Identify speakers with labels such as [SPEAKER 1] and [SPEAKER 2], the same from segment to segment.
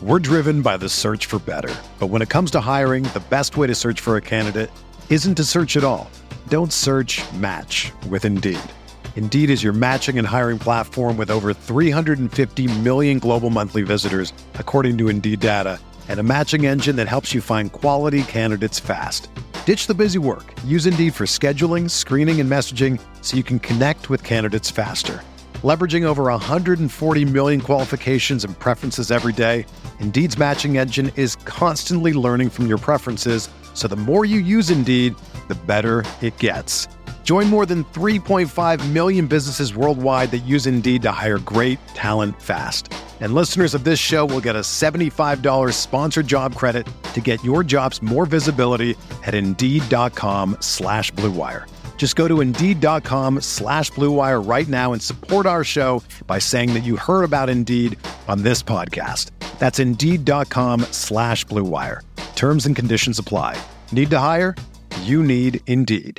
[SPEAKER 1] We're driven by the search for better. But when it comes to hiring, the best way to search for a candidate isn't to search at all. Don't search, match with Indeed. Indeed is your matching and hiring platform with over 350 million global monthly visitors, according to Indeed data, and a matching engine that helps you find quality candidates fast. Ditch the busy work. Use Indeed for scheduling, screening, and messaging so you can connect with candidates faster. Leveraging over 140 million qualifications and preferences every day, Indeed's matching engine is constantly learning from your preferences, so the more you use Indeed, the better it gets. Join more than 3.5 million businesses worldwide that use Indeed to hire great talent fast. And listeners of this show will get a $75 sponsored job credit to get your jobs more visibility at Indeed.com/Blue Wire. Just go to Indeed.com/Blue Wire right now and support our show by saying that you heard about Indeed on this podcast. That's Indeed.com/Blue Wire. Terms and conditions apply. Need to hire? You need Indeed.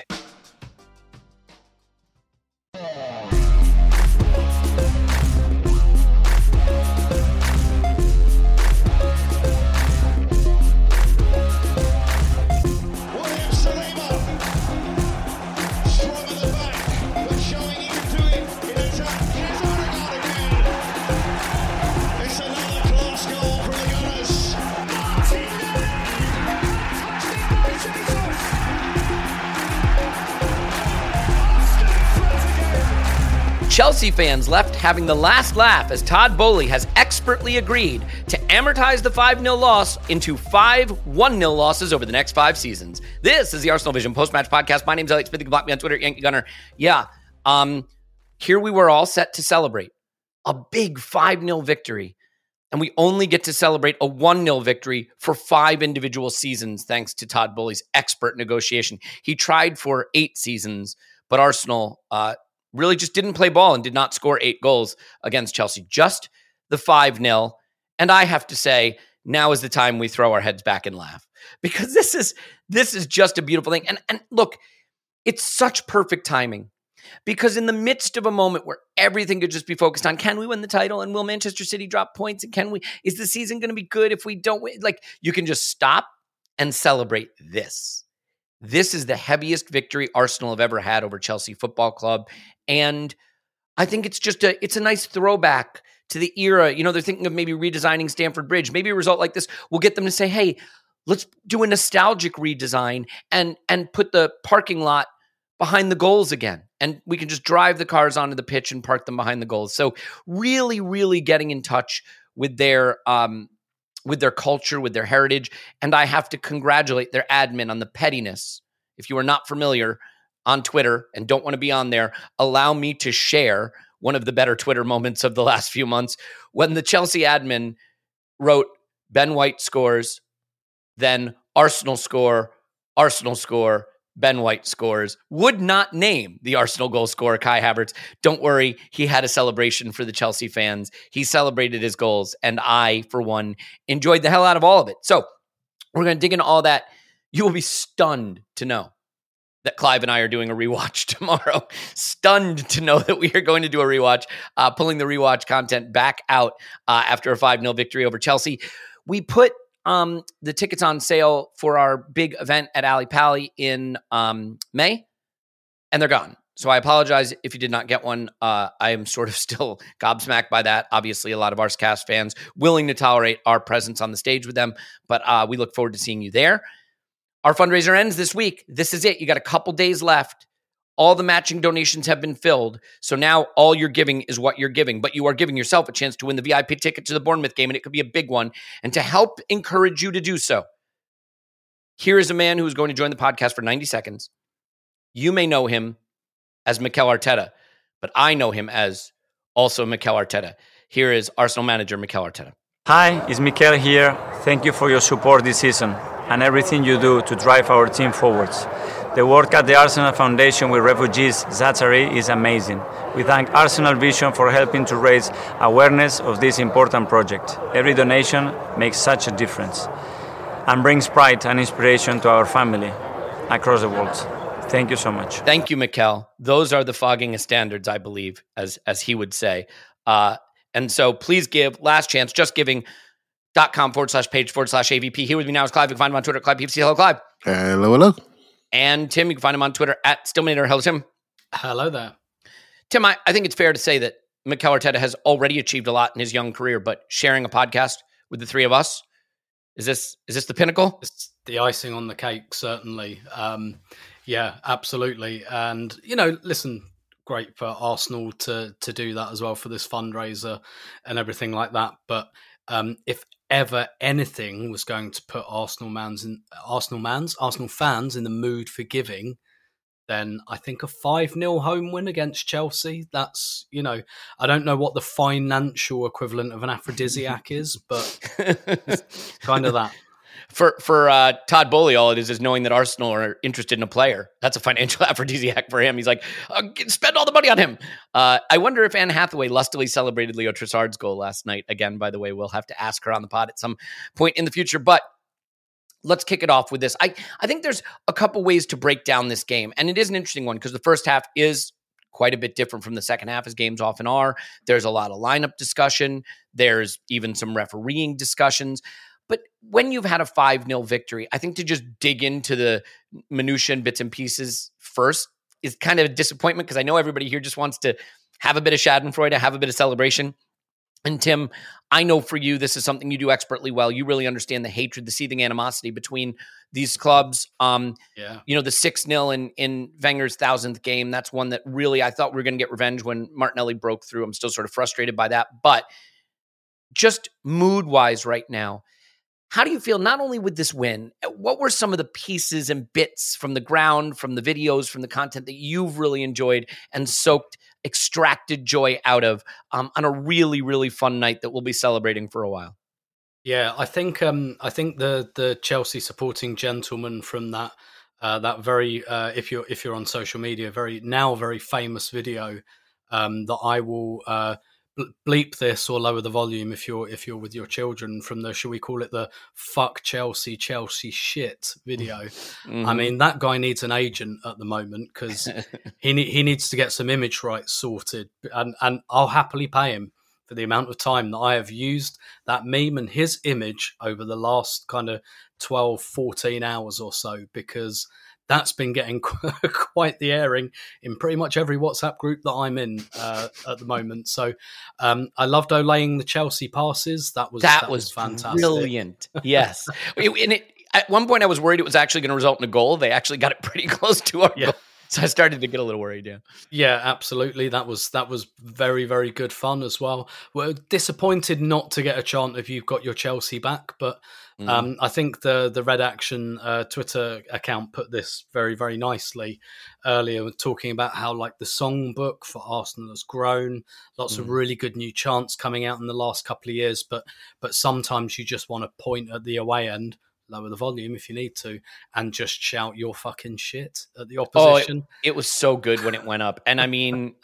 [SPEAKER 2] Chelsea fans left having the last laugh as Todd Boehly has expertly agreed to amortize the 5-0 loss into 5 1-0 losses over the next 5 seasons. This is the Arsenal Vision post-match podcast. My name's Elliot Smith. You can block me on Twitter, Yankee Gunner. Yeah, here we were all set to celebrate a big 5-0 victory, and we only get to celebrate a 1-0 victory for 5 individual seasons thanks to Todd Boehly's expert negotiation. He tried for 8 seasons, but Arsenal really just didn't play ball and did not score 8 goals against Chelsea. Just the 5-0. And I have to say, now is the time we throw our heads back and laugh. Because this is just a beautiful thing. And look, it's such perfect timing. Because in the midst of a moment where everything could just be focused on, can we win the title? And will Manchester City drop points? And is the season going to be good if we don't win? Like, you can just stop and celebrate this. This is the heaviest victory Arsenal have ever had over Chelsea Football Club. And I think it's a nice throwback to the era. You know, they're thinking of maybe redesigning Stamford Bridge. Maybe a result like this will get them to say, hey, let's do a nostalgic redesign and put the parking lot behind the goals again. And we can just drive the cars onto the pitch and park them behind the goals. So really, really getting in touch with their culture, with their heritage. And I have to congratulate their admin on the pettiness. If you are not familiar on Twitter and don't want to be on there, allow me to share one of the better Twitter moments of the last few months when the Chelsea admin wrote Ben White scores, then Arsenal score, Ben White scores, would not name the Arsenal goal scorer, Kai Havertz. Don't worry, he had a celebration for the Chelsea fans. He celebrated his goals, and I, for one, enjoyed the hell out of all of it. So we're going to dig into all that. You will be stunned to know that Clive and I are doing a rewatch tomorrow. Stunned to know that we are going to do a rewatch, pulling the rewatch content back out after a 5-0 victory over Chelsea. We put the tickets on sale for our big event at Ali Pally in May, and they're gone. So I apologize if you did not get one. I am sort of still gobsmacked by that. Obviously, a lot of Arscast fans willing to tolerate our presence on the stage with them, but we look forward to seeing you there. Our fundraiser ends this week. This is it. You got a couple days left. All the matching donations have been filled. So now all you're giving is what you're giving, but you are giving yourself a chance to win the VIP ticket to the Bournemouth game, and it could be a big one. And to help encourage you to do so, here is a man who is going to join the podcast for 90 seconds. You may know him as Mikel Arteta, but I know him as also Mikel Arteta. Here is Arsenal manager Mikel Arteta.
[SPEAKER 3] Hi, it's Mikel here. Thank you for your support this season and everything you do to drive our team forwards. The work at the Arsenal Foundation with refugees Zaatari is amazing. We thank Arsenal Vision for helping to raise awareness of this important project. Every donation makes such a difference and brings pride and inspiration to our family across the world. Thank you so much.
[SPEAKER 2] Thank you, Mikel. Those are the fogging of standards, I believe, as he would say. And so please give, last chance, just giving twitter.com/page/AVP. Here with me now is Clive. You can find him on Twitter, Clive PFC. Hello, Clive.
[SPEAKER 4] Hello.
[SPEAKER 2] And Tim, you can find him on Twitter @Stillmaner. Hello, Tim.
[SPEAKER 5] Hello there.
[SPEAKER 2] Tim, I think it's fair to say that Mikel Arteta has already achieved a lot in his young career, but sharing a podcast with the three of us, is this the pinnacle?
[SPEAKER 5] It's the icing on the cake, certainly. Yeah, absolutely. And, listen, great for Arsenal to do that as well for this fundraiser and everything like that. But if ever anything was going to put Arsenal fans in the mood for giving, then I think a 5-0 home win against Chelsea, that's, I don't know what the financial equivalent of an aphrodisiac is, but it's kind of that.
[SPEAKER 2] For Todd Boehly, all it is knowing that Arsenal are interested in a player. That's a financial aphrodisiac for him. He's like, spend all the money on him. I wonder if Anne Hathaway lustily celebrated Leo Trossard's goal last night. Again, by the way, we'll have to ask her on the pod at some point in the future. But let's kick it off with this. I think there's a couple ways to break down this game. And it is an interesting one because the first half is quite a bit different from the second half, as games often are. There's a lot of lineup discussion. There's even some refereeing discussions. But when you've had a 5-0 victory, I think to just dig into the minutiae and bits and pieces first is kind of a disappointment because I know everybody here just wants to have a bit of Schadenfreude, have a bit of celebration. And Tim, I know for you, this is something you do expertly well. You really understand the hatred, the seething animosity between these clubs. The 6-0 in Wenger's 1,000th game, that's one that really I thought we were going to get revenge when Martinelli broke through. I'm still sort of frustrated by that. But just mood-wise right now, how do you feel not only with this win, what were some of the pieces and bits from the ground, from the videos, from the content that you've really enjoyed and extracted joy out of on a really, really fun night that we'll be celebrating for a while?
[SPEAKER 5] Yeah, I think the Chelsea supporting gentleman from that very if you're on social media, very famous video that I will bleep this or lower the volume if you're with your children, from the, shall we call it, the fuck Chelsea shit video. Mm-hmm. I mean, that guy needs an agent at the moment because he needs to get some image rights sorted, and I'll happily pay him for the amount of time that I have used that meme and his image over the last kind of 12, 14 hours or so, because that's been getting quite the airing in pretty much every WhatsApp group that I'm in at the moment. So I loved Olaying the Chelsea passes. That was fantastic.
[SPEAKER 2] Brilliant. Yes. At one point I was worried it was actually going to result in a goal. They actually got it pretty close to our goal. So I started to get a little worried, yeah. Yeah,
[SPEAKER 5] absolutely. That was very, very good fun as well. We're disappointed not to get a chant of "You've got your Chelsea back," but I think the Red Action Twitter account put this very, very nicely earlier, talking about how like the songbook for Arsenal has grown. Lots of really good new chants coming out in the last couple of years, but sometimes you just want to point at the away end, lower the volume if you need to, and just shout "your fucking shit" at the opposition.
[SPEAKER 2] It was so good when it went up. And I mean,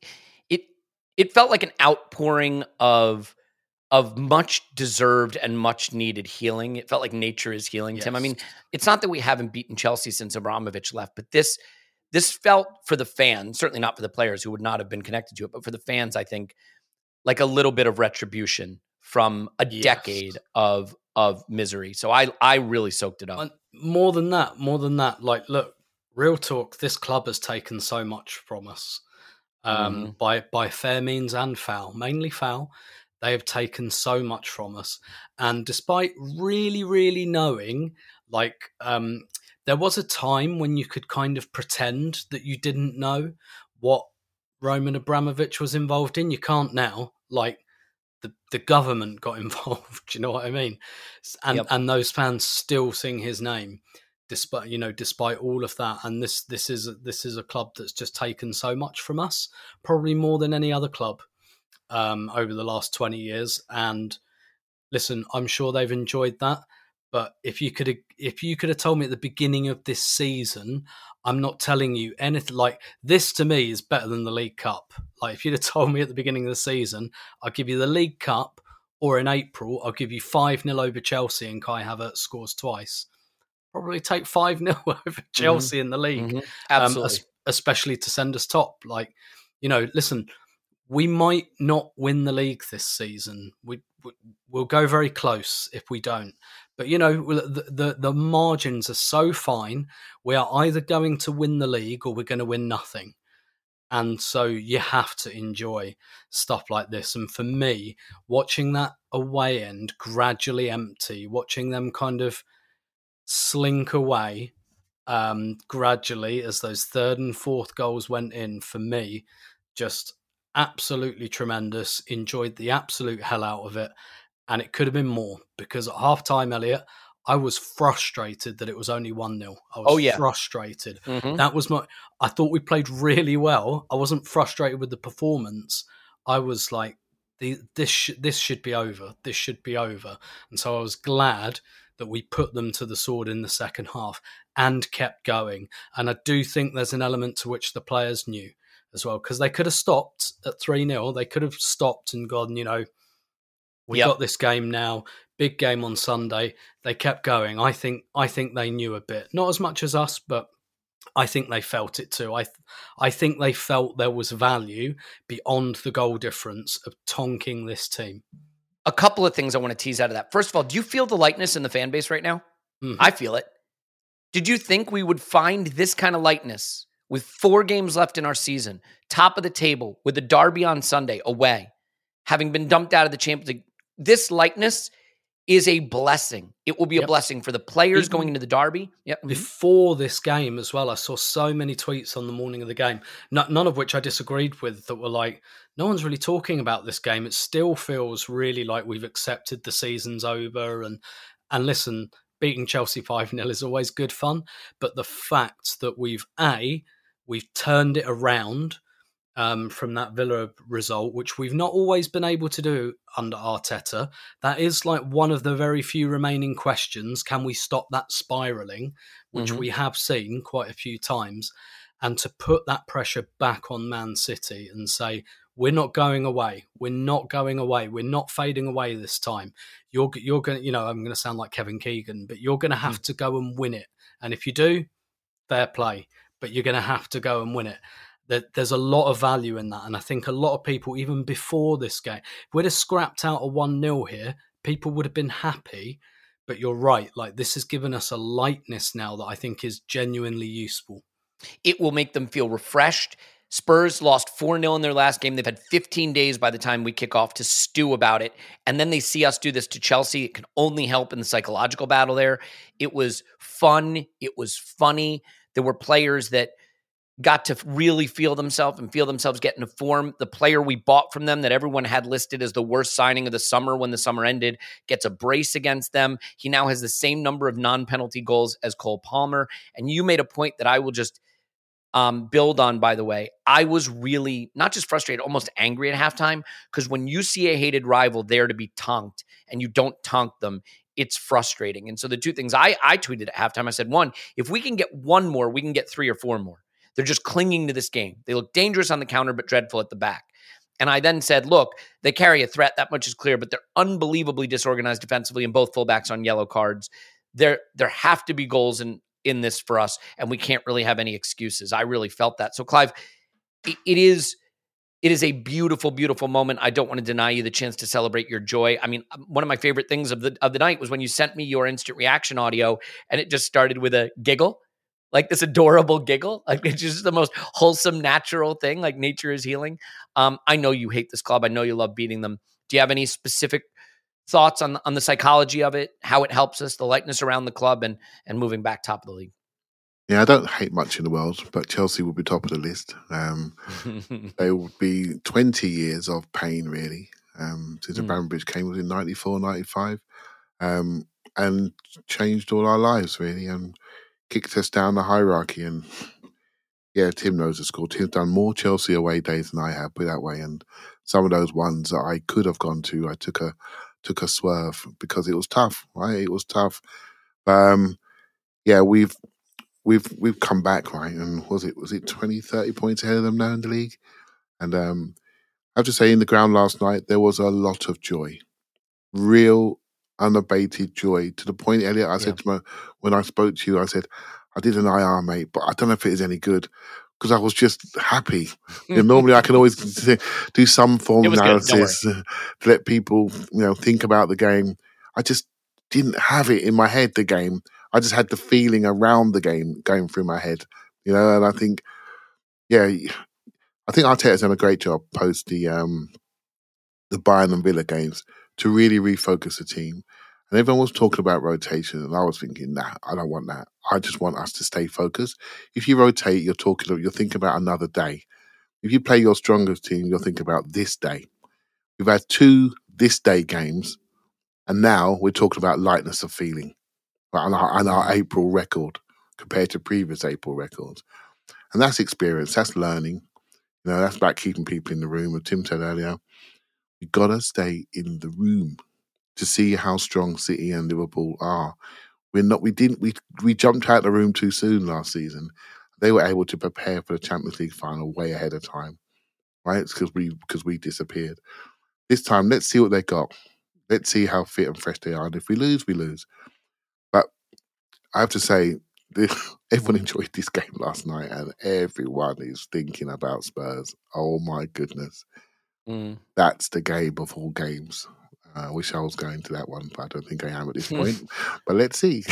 [SPEAKER 2] it felt like an outpouring of much deserved and much needed healing. It felt like nature is healing, yes. Tim. I mean, it's not that we haven't beaten Chelsea since Abramovich left, but this felt for the fans, certainly not for the players who would not have been connected to it, but for the fans, I think, like a little bit of retribution from a decade of misery. So I really soaked it up.
[SPEAKER 5] And more than that, like, look, real talk, this club has taken so much from us by fair means and foul, mainly foul. They have taken so much from us. And despite really, really knowing, like, there was a time when you could kind of pretend that you didn't know what Roman Abramovich was involved in. You can't now. Like, the government got involved. Do you know what I mean? And those fans still sing his name, despite all of that. And this is a club that's just taken so much from us, probably more than any other club over the last 20 years. And listen, I'm sure they've enjoyed that. But if you could have told me at the beginning of this season, I'm not telling you anything, like, this to me is better than the League Cup. Like, if you'd have told me at the beginning of the season, I'll give you the League Cup, or in April, I'll give you 5-0 over Chelsea and Kai Havertz scores twice. Probably take 5-0 over Chelsea in the league.
[SPEAKER 2] Absolutely.
[SPEAKER 5] Especially to send us top. Like, listen, we might not win the league this season. we'll go very close if we don't. But, you know, the margins are so fine. We are either going to win the league or we're going to win nothing. And so you have to enjoy stuff like this. And for me, watching that away end gradually empty, watching them kind of slink away gradually as those third and fourth goals went in, for me, just absolutely tremendous. Enjoyed the absolute hell out of it. And it could have been more, because at half-time, Elliot, I was frustrated that it was only 1-0. I was frustrated.
[SPEAKER 2] Mm-hmm.
[SPEAKER 5] That was I thought we played really well. I wasn't frustrated with the performance. I was like, this should be over. This should be over. And so I was glad that we put them to the sword in the second half and kept going. And I do think there's an element to which the players knew as well, because they could have stopped at 3-0. They could have stopped and gone, you know, we got this game now, big game on Sunday. They kept going. I think they knew a bit, not as much as us, but I think they felt it too. I think they felt there was value beyond the goal difference of tonking this team.
[SPEAKER 2] A couple of things I want to tease out of that. First of all, do you feel the lightness in the fan base right now?
[SPEAKER 5] Mm-hmm.
[SPEAKER 2] I feel it. Did you think we would find this kind of lightness with 4 games left in our season, top of the table, with the derby on Sunday away, having been dumped out of the Champions League? This lightness is a blessing. It will be a blessing for the players going into the derby.
[SPEAKER 5] Before this game as well, I saw so many tweets on the morning of the game, none of which I disagreed with, that were like, no one's really talking about this game. It still feels really like we've accepted the season's over. And listen, beating Chelsea 5-0 is always good fun. But the fact that we've turned it around from that Villa result, which we've not always been able to do under Arteta. That is like one of the very few remaining questions. Can we stop that spiralling, which we have seen quite a few times, and to put that pressure back on Man City and say, we're not going away. We're not going away. We're not fading away this time. You're going to, you know, I'm going to sound like Kevin Keegan, but you're going to have to go and win it. And if you do, fair play, but you're going to have to go and win it. There's a lot of value in that. And I think a lot of people, even before this game, if we'd have scrapped out a 1-0 here, people would have been happy. But you're right. Like, this has given us a lightness now that I think is genuinely useful.
[SPEAKER 2] It will make them feel refreshed. Spurs lost 4-0 in their last game. They've had 15 days by the time we kick off to stew about it. And then they see us do this to Chelsea. It can only help in the psychological battle there. It was fun. It was funny. There were players that got to really feel themselves get into form. The player we bought from them that everyone had listed as the worst signing of the summer when the summer ended gets a brace against them. He now has the same number of non-penalty goals as Cole Palmer. And you made a point that I will just build on, by the way. I was really not just frustrated, almost angry at halftime, because when you see a hated rival there to be tonked and you don't tonk them, it's frustrating. And so the two things I tweeted at halftime, I said, one, if we can get one more, we can get 3 or 4 more. They're just clinging to this game. They look dangerous on the counter, but dreadful at the back. And I then said, look, they carry a threat. That much is clear, but they're unbelievably disorganized defensively, and both fullbacks on yellow cards. There have to be goals in this for us, and we can't really have any excuses. I really felt that. So, Clive, it is a beautiful, beautiful moment. I don't want to deny you the chance to celebrate your joy. I mean, one of my favorite things of the night was when you sent me your instant reaction audio, and it just started with a giggle. Like this adorable giggle. Like it's just the most wholesome, natural thing. Like nature is healing. I know you hate this club. I know you love beating them. Do you have any specific thoughts on the psychology of it, how it helps us, the lightness around the club and moving back top of the league?
[SPEAKER 4] Yeah, I don't hate much in the world, but Chelsea will be top of the list. They will be 20 years of pain, really, since Abramovich came, was in 94, 95, and changed all our lives, really, and kicked us down the hierarchy. And yeah, Tim knows the score. Tim's done more Chelsea away days than I have, put it that way. And some of those ones that I could have gone to, I took a swerve because it was tough, right? It was tough. Yeah, we've come back, right? And was it 20, 30 points ahead of them now in the league? And I have to say, in the ground last night, there was a lot of joy, real unabated joy, to the point, Elliot, I said to when I spoke to you, I said, I did an IR, mate, but I don't know if it is any good. because I was just happy. Normally I can always do some form of analysis to let people, think about the game. I just didn't have it in my head, the game. I just had the feeling around the game going through my head, and I think, Arteta's done a great job post the Bayern and Villa games to really refocus the team. And everyone was talking about rotation, and I was thinking, nah, I don't want that. I just want us to stay focused. If you rotate, you're thinking about another day. If you play your strongest team, you're thinking about this day. We've had 2 this day games, and now we're talking about lightness of feeling on our April record compared to previous April records. And that's experience, that's learning. That's about keeping people in the room. As Tim said earlier, we got to stay in the room to see how strong City and Liverpool are. We jumped out of the room too soon last season. They were able to prepare for the Champions League final way ahead of time, right? It's because we disappeared. This time, let's see what they got. Let's see how fit and fresh they are. And if we lose, we lose. But I have to say, everyone enjoyed this game last night, and everyone is thinking about Spurs. Oh my goodness. That's the game of all games. I wish I was going to that one, but I don't think I am at this point. But let's see.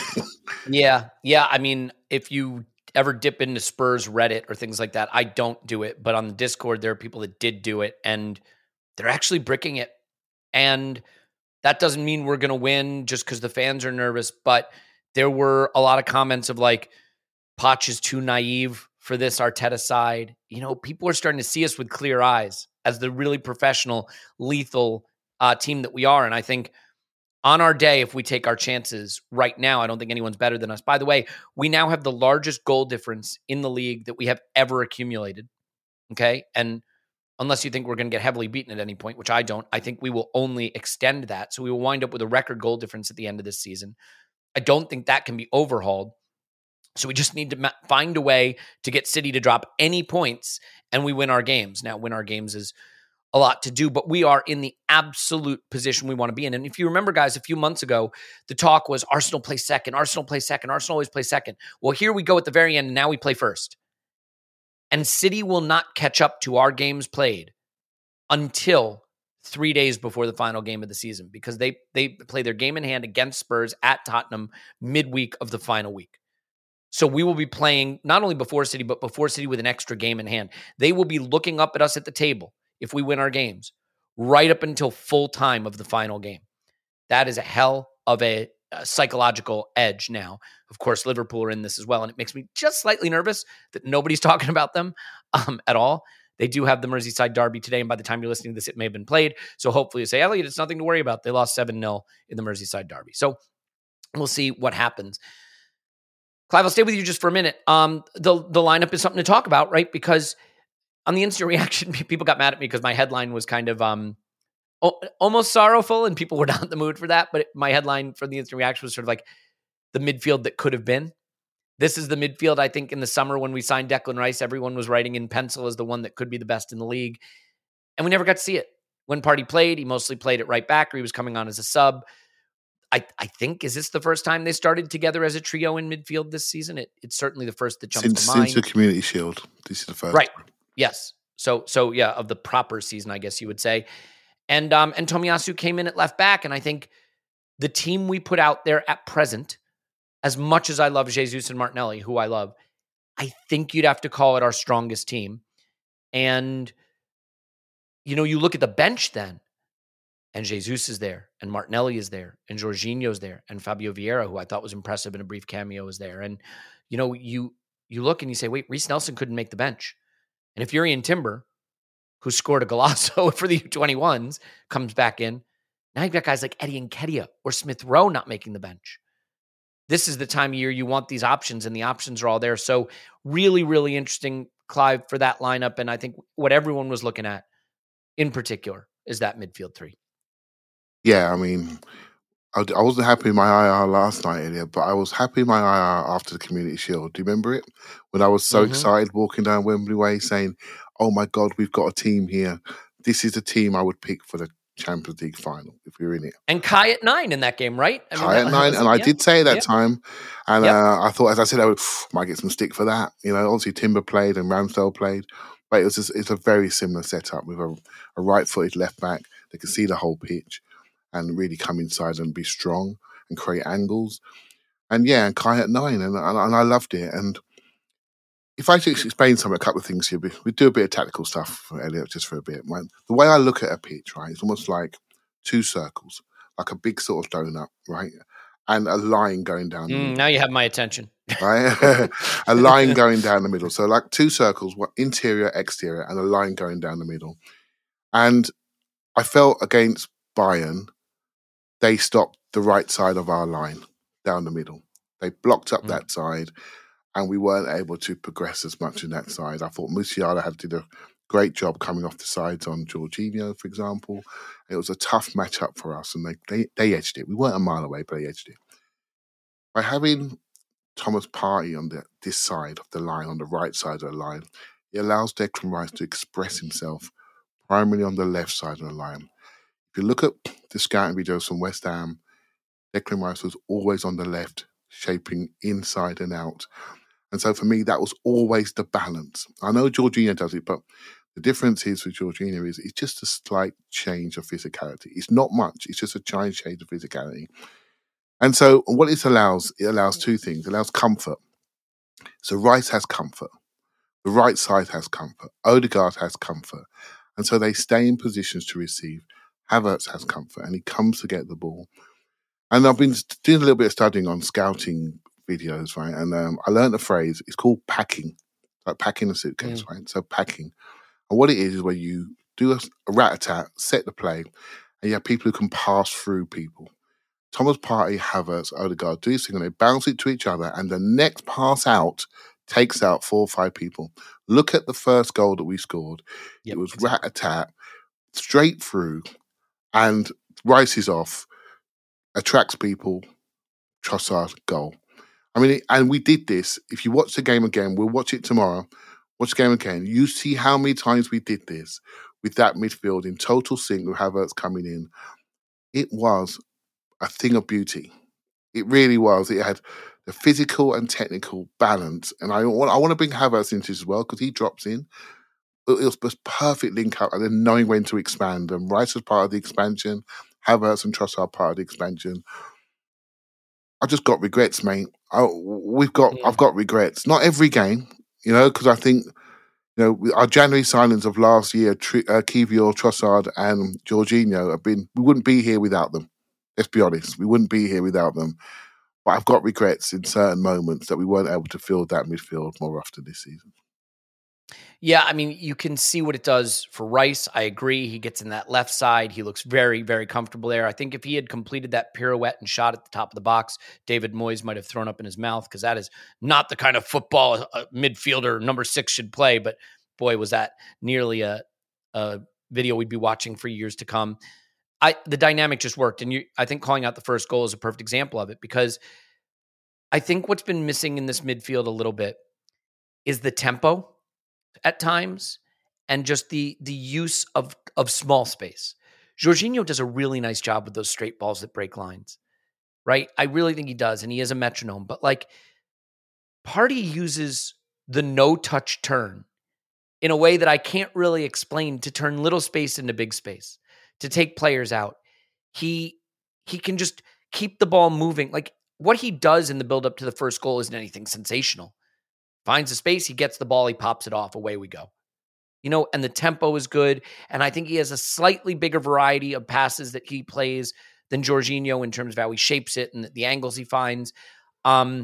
[SPEAKER 2] Yeah. I mean, if you ever dip into Spurs Reddit or things like that, I don't do it. But on the Discord, there are people that did do it, and they're actually bricking it. And that doesn't mean we're going to win just because the fans are nervous. But there were a lot of comments of like, Poch is too naive for this Arteta side. People are starting to see us with clear eyes as the really professional, lethal team that we are. And I think on our day, if we take our chances right now, I don't think anyone's better than us. By the way, we now have the largest goal difference in the league that we have ever accumulated. Okay. And unless you think we're going to get heavily beaten at any point, which I don't, I think we will only extend that. So we will wind up with a record goal difference at the end of this season. I don't think that can be overhauled. So we just need to find a way to get City to drop any points and we win our games. Now, win our games is a lot to do, but we are in the absolute position we want to be in. And if you remember, guys, a few months ago, the talk was Arsenal play second, Arsenal play second, Arsenal always play second. Well, here we go at the very end, and now we play first. And City will not catch up to our games played until 3 days before the final game of the season, because they play their game in hand against Spurs at Tottenham midweek of the final week. So we will be playing not only before City, but before City with an extra game in hand. They will be looking up at us at the table if we win our games, right up until full time of the final game. That is a hell of a psychological edge now. Of course, Liverpool are in this as well, and it makes me just slightly nervous that nobody's talking about them at all. They do have the Merseyside derby today, and by the time you're listening to this, it may have been played. So hopefully you say, Elliot, it's nothing to worry about. They lost 7-0 in the Merseyside derby. So we'll see what happens. Clive, I'll stay with you just for a minute. The lineup is something to talk about, right? Because on the instant reaction, people got mad at me because my headline was kind of almost sorrowful, and people were not in the mood for that. But my headline for the instant reaction was sort of like the midfield that could have been. This is the midfield, I think, in the summer when we signed Declan Rice, everyone was writing in pencil as the one that could be the best in the league. And we never got to see it. When Partey played, he mostly played it right back, or he was coming on as a sub. I think, is this the first time they started together as a trio in midfield this season? It's certainly the first that jumps to mind.
[SPEAKER 4] Since the Community Shield, this is the first.
[SPEAKER 2] Right. Yes. So yeah, of the proper season, I guess you would say. And Tomiyasu came in at left back, and I think the team we put out there at present, as much as I love Jesus and Martinelli, who I love, I think you'd have to call it our strongest team. And, you look at the bench then, and Jesus is there, and Martinelli is there, and Jorginho's there, and Fabio Vieira, who I thought was impressive in a brief cameo, is there. And, you look and you say, wait, Reece Nelson couldn't make the bench. And if Jurrien Timber, who scored a golazo for the U21s, comes back in, now you've got guys like Eddie Nketiah or Smith Rowe not making the bench. This is the time of year you want these options, and the options are all there. So really, really interesting, Clive, for that lineup. And I think what everyone was looking at in particular is that midfield three.
[SPEAKER 4] Yeah, I mean, I wasn't happy in my IR last night, Elliot, but I was happy in my IR after the Community Shield. Do you remember it? When I was so excited walking down Wembley Way saying, oh my God, we've got a team here. This is the team I would pick for the Champions League final if we were in it.
[SPEAKER 2] And Kai at 9 in that game, right?
[SPEAKER 4] Kai at 9, and I did say at that time, and I thought, as I said, I might get some stick for that. Obviously Timber played and Ramsdale played, but it's a very similar setup with a right-footed left back that can see the whole pitch and really come inside and be strong and create angles. And Kai at 9, and I loved it. And if I just explain a couple of things here, we do a bit of tactical stuff for Elliot just for a bit. Right? The way I look at a pitch, right, it's almost like two circles, like a big sort of donut, right, and a line going down the middle.
[SPEAKER 2] Now you have my attention.
[SPEAKER 4] Right? A line going down the middle. So like two circles, interior, exterior, and a line going down the middle. And I felt against Bayern, they stopped the right side of our line down the middle. They blocked up that side, and we weren't able to progress as much in that side. I thought Musiala did a great job coming off the sides on Jorginho, for example. It was a tough matchup for us, and they edged it. We weren't a mile away, but they edged it. By having Thomas Partey on this side of the line, on the right side of the line, it allows Declan Rice to express himself primarily on the left side of the line. If you look at the scouting videos from West Ham, Declan Rice was always on the left, shaping inside and out. And so for me, that was always the balance. I know Jorginho does it, but the difference is with Jorginho is it's just a slight change of physicality. It's not much. It's just a giant change of physicality. And so what it allows two things. It allows comfort. So Rice has comfort. The right side has comfort. Odegaard has comfort. And so they stay in positions to receive. Havertz has comfort, and he comes to get the ball. And I've been doing a little bit of studying on scouting videos, right? And I learned a phrase. It's called packing, like packing a suitcase, right? So packing. And what it is where you do a rat-a-tat, set the play, and you have people who can pass through people. Thomas Partey, Havertz, Odegaard do this thing, and they bounce it to each other, and the next pass out takes out 4 or 5 people. Look at the first goal that we scored. It was rat-a-tat, straight through, and Rice is off, attracts people, Trossard, goal. I mean, and we did this. If you watch the game again, we'll watch it tomorrow, watch the game again, you see how many times we did this with that midfield in total sync with Havertz coming in. It was a thing of beauty. It really was. It had the physical and technical balance. And I want to bring Havertz into this as well, because he drops in. It was just perfect link up, and then knowing when to expand. And Rice was part of the expansion. Havertz and Trossard part of the expansion. I just got regrets, mate. I've got regrets. Not every game, because I think, our January signings of last year, Kiwior, Trossard, and Jorginho we wouldn't be here without them. Let's be honest, we wouldn't be here without them. But I've got regrets in certain moments that we weren't able to fill that midfield more often this season.
[SPEAKER 2] Yeah, I mean, you can see what it does for Rice. I agree. He gets in that left side. He looks very, very comfortable there. I think if he had completed that pirouette and shot at the top of the box, David Moyes might have thrown up in his mouth, because that is not the kind of football a midfielder number 6 should play. But boy, was that nearly a video we'd be watching for years to come. The dynamic just worked. And I think calling out the first goal is a perfect example of it, because I think what's been missing in this midfield a little bit is the tempo at times, and just the use of small space. Jorginho does a really nice job with those straight balls that break lines, right? I really think he does, and he is a metronome. But Partey uses the no-touch turn in a way that I can't really explain, to turn little space into big space, to take players out. He can just keep the ball moving. What he does in the build-up to the first goal isn't anything sensational. Finds a space, he gets the ball, he pops it off, away we go. And the tempo is good. And I think he has a slightly bigger variety of passes that he plays than Jorginho in terms of how he shapes it and the angles he finds. And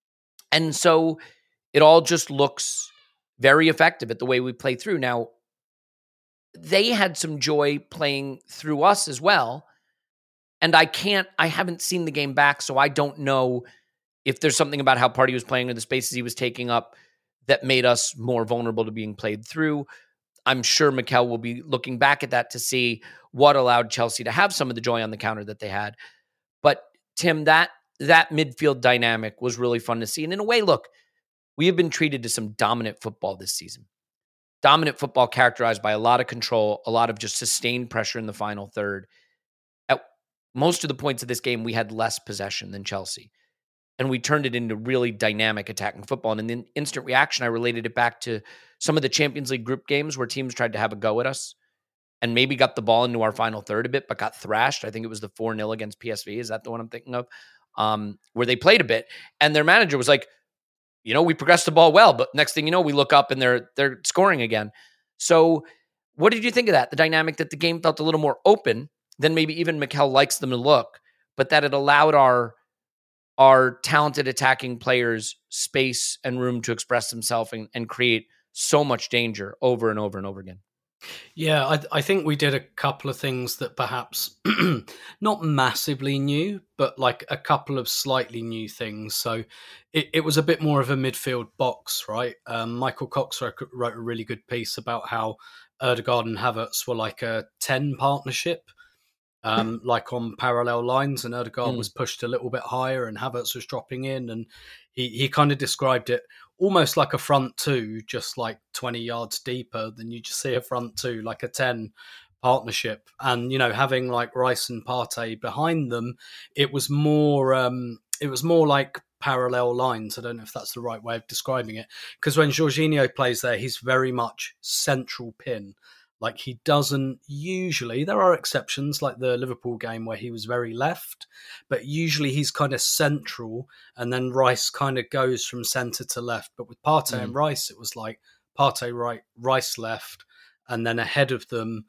[SPEAKER 2] so it all just looks very effective at the way we play through. Now, they had some joy playing through us as well. And I haven't seen the game back, so I don't know if there's something about how Partey was playing or the spaces he was taking up that made us more vulnerable to being played through. I'm sure Mikel will be looking back at that to see what allowed Chelsea to have some of the joy on the counter that they had. But Tim, that midfield dynamic was really fun to see. And in a way, look, we have been treated to some dominant football this season. dominant football characterized by a lot of control, a lot of just sustained pressure in the final third. At most of the points of this game, we had less possession than Chelsea. And we turned it into really dynamic attacking football. And in the instant reaction, I related it back to some of the Champions League group games where teams tried to have a go at us and maybe got the ball into our final third a bit, but got thrashed. I think it was the 4-0 against PSV. Is that the one I'm thinking of? Where they played a bit. And their manager was like, we progressed the ball well, but next thing you know, we look up and they're scoring again. So what did you think of that? The dynamic that the game felt a little more open than maybe even Mikel likes them to look, but that it allowed our talented attacking players space and room to express themselves and create so much danger over and over and over again.
[SPEAKER 5] Yeah, I think we did a couple of things that perhaps not massively new, but like a couple of slightly new things. So it was a bit more of a midfield box, right? Michael Cox wrote a really good piece about how Ødegaard and Havertz were like a 10 partnership, like on parallel lines, and Ødegaard was pushed a little bit higher and Havertz was dropping in, and he kind of described it almost like a front two, just like 20 yards deeper than you just see a front two, like a 10 partnership. And, having like Rice and Partey behind them, it was more like parallel lines. I don't know if that's the right way of describing it, because when Jorginho plays there, he's very much central pin. Like he doesn't usually, there are exceptions like the Liverpool game where he was very left, but usually he's kind of central and then Rice kind of goes from centre to left. But with Partey and Rice, it was like Partey right, Rice left. And then ahead of them,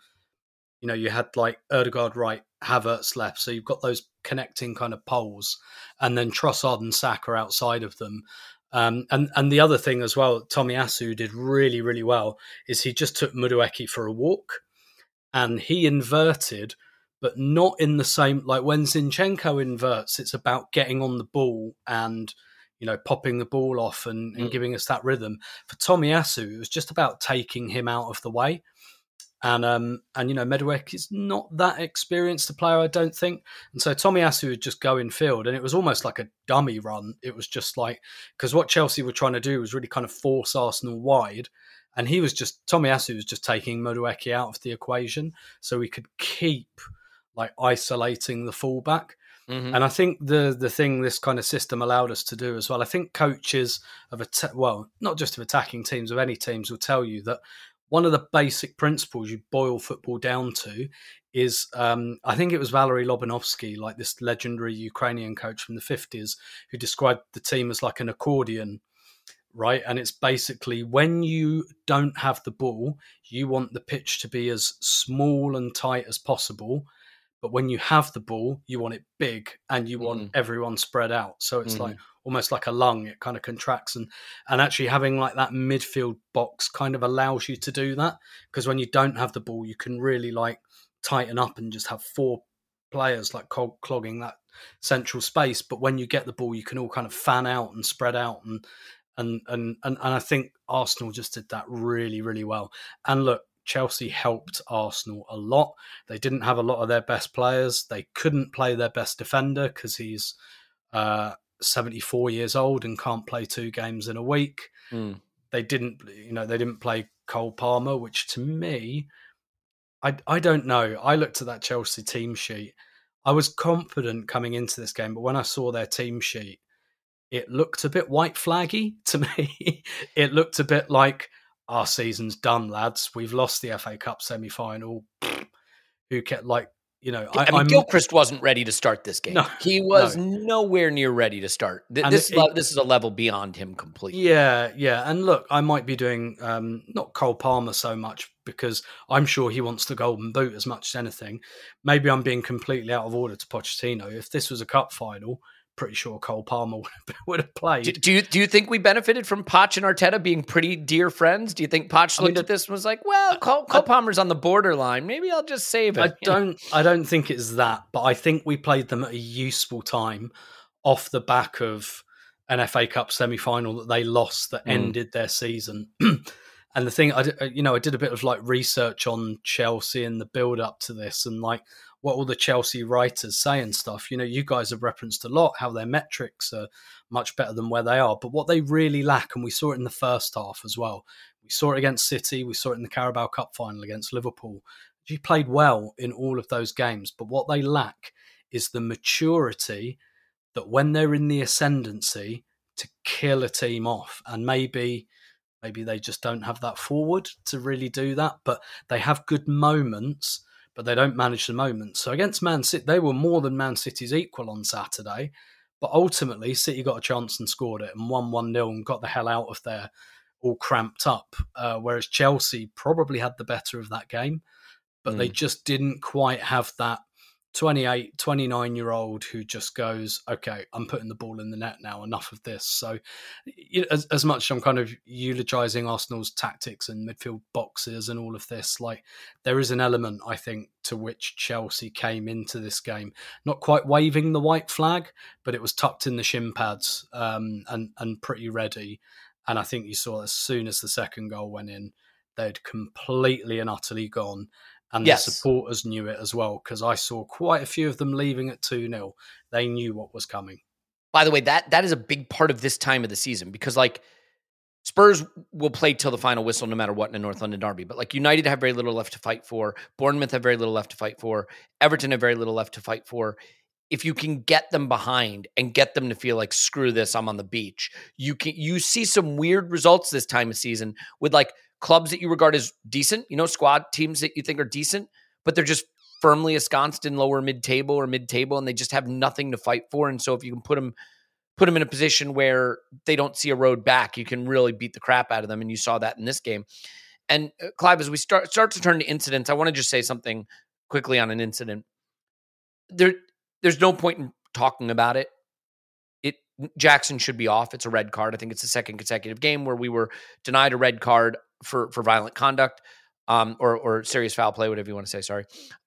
[SPEAKER 5] you had like Ødegaard right, Havertz left. So you've got those connecting kind of poles, and then Trossard and Saka outside of them. And the other thing as well, Tomiyasu did really, really well, is he just took Madueke for a walk and he inverted, but not in the same, like when Zinchenko inverts, it's about getting on the ball and, popping the ball off and giving us that rhythm. For Tomiyasu, it was just about taking him out of the way. And Madueke is not that experienced a player, I don't think. And so Tomiyasu would just go in field, and it was almost like a dummy run. It was just like, because what Chelsea were trying to do was really kind of force Arsenal wide. And Tomiyasu was just taking Madueke out of the equation so we could keep like isolating the fullback. Mm-hmm. And I think the thing this kind of system allowed us to do as well, I think coaches of, not just of attacking teams, of any teams will tell you that one of the basic principles you boil football down to is, I think it was Valery Lobanovsky, like this legendary Ukrainian coach from the 50s, who described the team as like an accordion, right? And it's basically when you don't have the ball, you want the pitch to be as small and tight as possible. But when you have the ball, you want it big and you want everyone spread out. So it's like almost like a lung. It kind of contracts. And actually having like that midfield box kind of allows you to do that. Because when you don't have the ball, you can really like tighten up and just have four players like clogging that central space. But when you get the ball, you can all kind of fan out and spread out. And I think Arsenal just did that really, really well. And look, Chelsea helped Arsenal a lot. They didn't have a lot of their best players. They couldn't play their best defender because he's 74 years old and can't play 2 games in a week. They didn't play Cole Palmer, which to me, I don't know. I looked at that Chelsea team sheet. I was confident coming into this game, but when I saw their team sheet, it looked a bit white flaggy to me. It looked a bit like, our season's done, lads. We've lost the FA Cup semi-final. Who kept
[SPEAKER 2] Gilchrist wasn't ready to start this game. No, he was nowhere near ready to start. This is a level beyond him completely.
[SPEAKER 5] Yeah. And look, I might be doing not Cole Palmer so much because I'm sure he wants the golden boot as much as anything. Maybe I'm being completely out of order to Pochettino. If this was a cup final, pretty sure Cole Palmer would have played.
[SPEAKER 2] Do you think we benefited from Poch and Arteta being pretty dear friends? Do you think Poch looked at this and was like, well, Cole Palmer's on the borderline. Maybe I'll just save it.
[SPEAKER 5] I don't think it's that, but I think we played them at a useful time off the back of an FA Cup semi-final that they lost that ended their season. And the thing, I did a bit of like research on Chelsea and the build up to this, and like what all the Chelsea writers say and stuff. You know, you guys have referenced a lot how their metrics are much better than where they are. But what they really lack, and we saw it in the first half as well, we saw it against City, we saw it in the Carabao Cup final against Liverpool. He played well in all of those games, but what they lack is the maturity that when they're in the ascendancy to kill a team off. And maybe they just don't have that forward to really do that, but they have good moments, but they don't manage the moments. So against Man City, they were more than Man City's equal on Saturday, but ultimately City got a chance and scored it and won 1-0 and got the hell out of there all cramped up, whereas Chelsea probably had the better of that game, but they just didn't quite have that 28, 29-year-old who just goes, okay, I'm putting the ball in the net now, enough of this. So as much as I'm kind of eulogizing Arsenal's tactics and midfield boxes and all of this, like there is an element, I think, to which Chelsea came into this game, not quite waving the white flag, but it was tucked in the shin pads and pretty ready. And I think you saw as soon as the second goal went in, they'd completely and utterly gone. And the supporters knew it as well, because I saw quite a few of them leaving at 2-0. They knew what was coming.
[SPEAKER 2] By the way, that is a big part of this time of the season, because like Spurs will play till the final whistle no matter what in a North London derby. But like United have very little left to fight for. Bournemouth have very little left to fight for. Everton have very little left to fight for. If you can get them behind and get them to feel like, screw this, I'm on the beach, you see some weird results this time of season with like clubs that you regard as decent, you know, squad teams that you think are decent, but they're just firmly ensconced in lower mid-table or mid-table, and they just have nothing to fight for. And so if you can put them in a position where they don't see a road back, you can really beat the crap out of them. And you saw that in this game. And Clive, as we start to turn to incidents, I want to just say something quickly on an incident. There's no point in talking about it. Jackson should be off. It's a red card. I think it's the second consecutive game where we were denied a red card for violent conduct, or serious foul play, whatever you want to say. Sorry.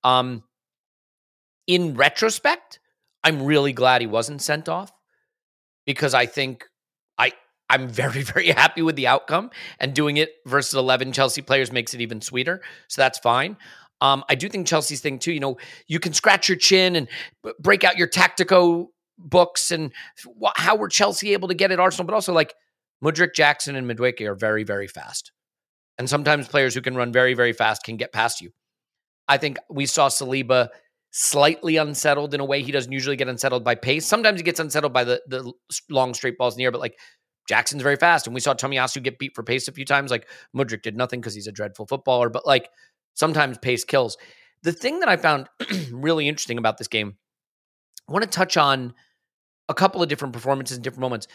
[SPEAKER 2] In retrospect, I'm really glad he wasn't sent off, because I think I'm very, very happy with the outcome, and doing it versus 11 Chelsea players makes it even sweeter. So that's fine. I do think Chelsea's thing too, you know, you can scratch your chin and break out your Tactico books and how were Chelsea able to get at Arsenal, but also like Mudryk, Jackson, and Madueke are very, very fast. And sometimes players who can run very, very fast can get past you. I think we saw Saliba slightly unsettled in a way he doesn't usually get unsettled by pace. Sometimes he gets unsettled by the long straight balls in the air, but like Jackson's very fast. And we saw Tomiyasu get beat for pace a few times. Like Mudryk did nothing because he's a dreadful footballer, but like sometimes pace kills. The thing that I found really interesting about this game, I want to touch on a couple of different performances in different moments.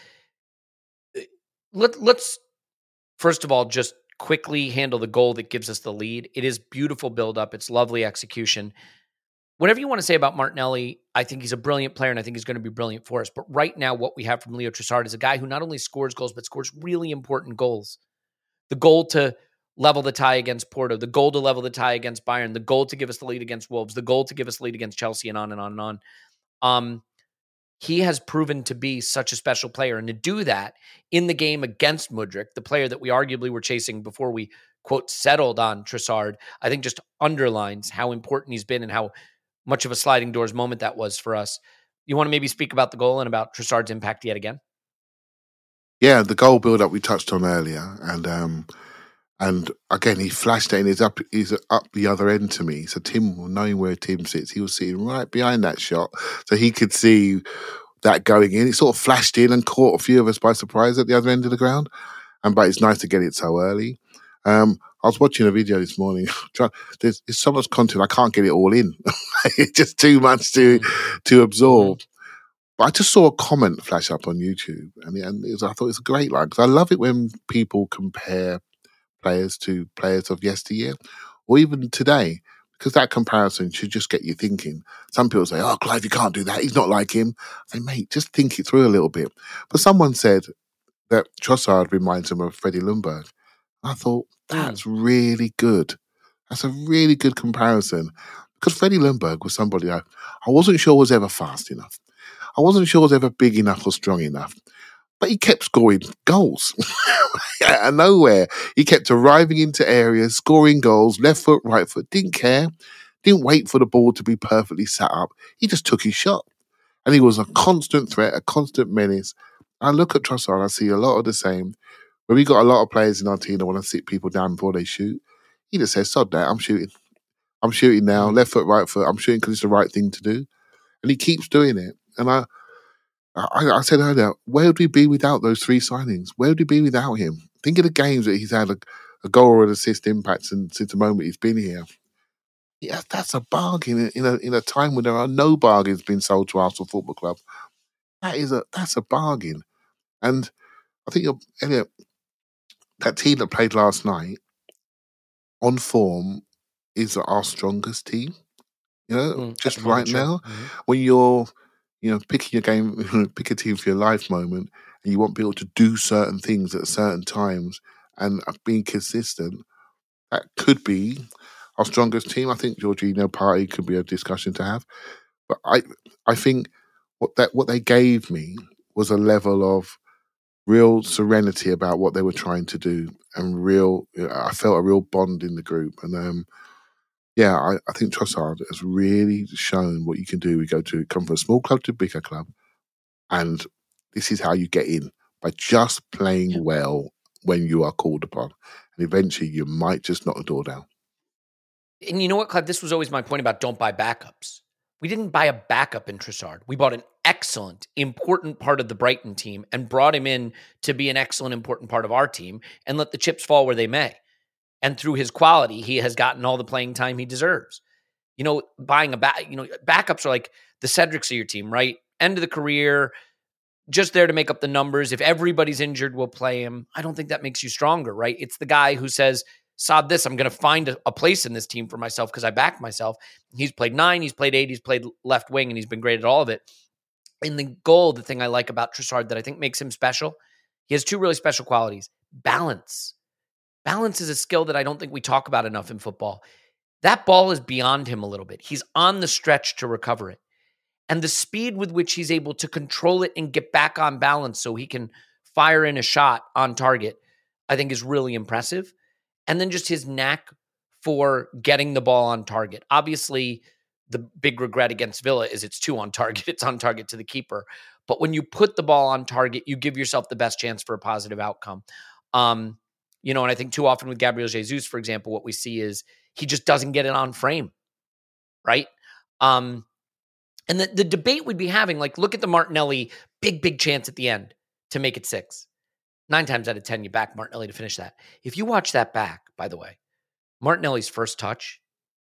[SPEAKER 2] Let's first of all just quickly handle the goal that gives us the lead. It is beautiful build-up. It's lovely execution. Whatever you want to say about Martinelli, I think he's a brilliant player, and I think he's going to be brilliant for us. But right now, what we have from Leo Trossard is a guy who not only scores goals, but scores really important goals. The goal to level the tie against Porto, the goal to level the tie against Bayern, the goal to give us the lead against Wolves, the goal to give us the lead against Chelsea, and on and on and on. He has proven to be such a special player. And to do that in the game against Mudryk, the player that we arguably were chasing before we, quote, settled on Trossard, I think just underlines how important he's been and how much of a sliding doors moment that was for us. You want to maybe speak about the goal and about Trossard's impact yet again?
[SPEAKER 4] Yeah, the goal build-up we touched on earlier. And again, he flashed it and he's up the other end to me. So Tim, knowing where Tim sits, he was sitting right behind that shot. So he could see that going in. It sort of flashed in and caught a few of us by surprise at the other end of the ground. But it's nice to get it so early. I was watching a video this morning. There's so much content, I can't get it all in. It's just too much to absorb. But I just saw a comment flash up on YouTube. And I thought it was a great line, because I love it when people compare players to players of yesteryear, or even today, because that comparison should just get you thinking. Some people say, oh, Clive, you can't do that. He's not like him. I say, mate, just think it through a little bit. But someone said that Trossard reminds him of Freddie Ljungberg. I thought, that's really good. That's a really good comparison. Because Freddie Ljungberg was somebody I wasn't sure was ever fast enough. I wasn't sure was ever big enough or strong enough. But he kept scoring goals. Out of nowhere, he kept arriving into areas, scoring goals, left foot, right foot, didn't care. Didn't wait for the ball to be perfectly set up. He just took his shot. And he was a constant threat, a constant menace. I look at Trossard, I see a lot of the same. When we got a lot of players in our team that want to sit people down before they shoot, he just says, sod that, I'm shooting. I'm shooting now, left foot, right foot. I'm shooting because it's the right thing to do. And he keeps doing it. And I said earlier, where would we be without those 3 signings? Where would we be without him? Think of the games that he's had a goal or an assist impact since the moment he's been here. Yeah, that's a bargain in a time when there are no bargains being sold to Arsenal Football Club. That's a bargain. And I think, Elliot, that team that played last night on form is our strongest team. Just right now, when you're, picking a game, pick a team for your life moment, and you want people to do certain things at certain times and being consistent, that could be our strongest team. I think Jorginho Partey could be a discussion to have. But I think what they gave me was a level of real serenity about what they were trying to do, and I felt a real bond in the group. And I think Trossard has really shown what you can do. We come from a small club to a bigger club, and this is how you get in, by just playing well when you are called upon. And eventually you might just knock the door down.
[SPEAKER 2] And you know what, Clive? This was always my point about don't buy backups. We didn't buy a backup in Trossard. We bought an excellent, important part of the Brighton team and brought him in to be an excellent, important part of our team and let the chips fall where they may. And through his quality, he has gotten all the playing time he deserves. Buying backups are like the Cedrics of your team, right? End of the career, just there to make up the numbers. If everybody's injured, we'll play him. I don't think that makes you stronger, right? It's the guy who says, sod this, I'm going to find a place in this team for myself because I back myself. He's played 9, he's played 8, he's played left wing, and he's been great at all of it. In the goal, the thing I like about Trossard that I think makes him special, he has 2 really special qualities. Balance. Balance is a skill that I don't think we talk about enough in football. That ball is beyond him a little bit. He's on the stretch to recover it. And the speed with which he's able to control it and get back on balance so he can fire in a shot on target, I think is really impressive. And then just his knack for getting the ball on target. Obviously, the big regret against Villa is it's 2 on target. It's on target to the keeper. But when you put the ball on target, you give yourself the best chance for a positive outcome. And I think too often with Gabriel Jesus, for example, what we see is he just doesn't get it on frame, right? And the debate we'd be having, like, look at the Martinelli big chance at the end to make it 6. 9 times out of 10, you back Martinelli to finish that. If you watch that back, by the way, Martinelli's first touch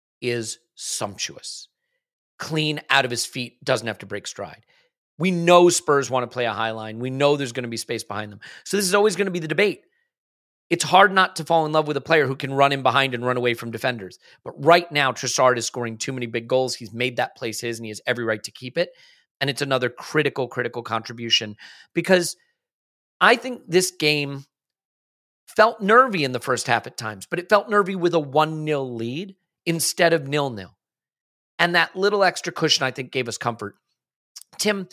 [SPEAKER 2] is sumptuous. Clean, out of his feet, doesn't have to break stride. We know Spurs want to play a high line. We know there's going to be space behind them. So this is always going to be the debate. It's hard not to fall in love with a player who can run in behind and run away from defenders. But right now, Trossard is scoring too many big goals. He's made that place his, and he has every right to keep it. And it's another critical contribution, because I think this game felt nervy in the first half at times, but it felt nervy with a 1-0 lead instead of 0-0. And that little extra cushion, I think, gave us comfort. Tim,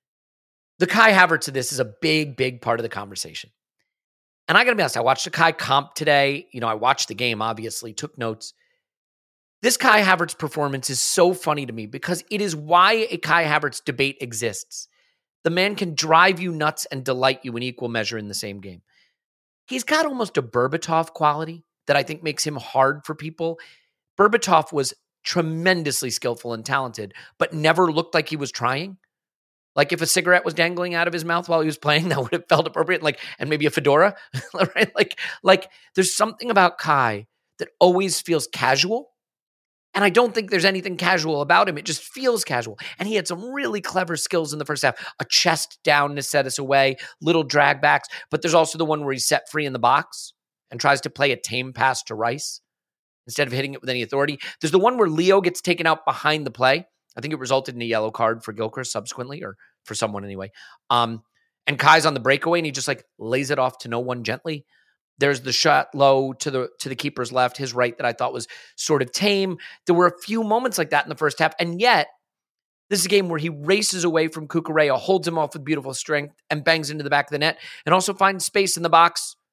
[SPEAKER 2] the Kai Havertz of this is a big part of the conversation. And I got to be honest, I watched the Kai comp today. I watched the game, obviously, took notes. This Kai Havertz performance is so funny to me because it is why a Kai Havertz debate exists. The man can drive you nuts and delight you in equal measure in the same game. He's got almost a Berbatov quality that I think makes him hard for people. Berbatov was tremendously skillful and talented, but never looked like he was trying. Like if a cigarette was dangling out of his mouth while he was playing, that would have felt appropriate. And maybe a fedora, right? Like there's something about Kai that always feels casual. And I don't think there's anything casual about him. It just feels casual. And he had some really clever skills in the first half. A chest down to set us away, little drag backs. But there's also the one where he's set free in the box and tries to play a tame pass to Rice instead of hitting it with any authority. There's the one where Leo gets taken out behind the play. I think it resulted in a yellow card for Gilchrist subsequently, or for someone anyway. And Kai's on the breakaway and he just lays it off to no one gently. There's the shot low to the keeper's left, his right, that I thought was sort of tame. There were a few moments like that in the first half. And yet, this is a game where he races away from Cucurella, holds him off with beautiful strength, and bangs into the back of the net, and also finds space in the box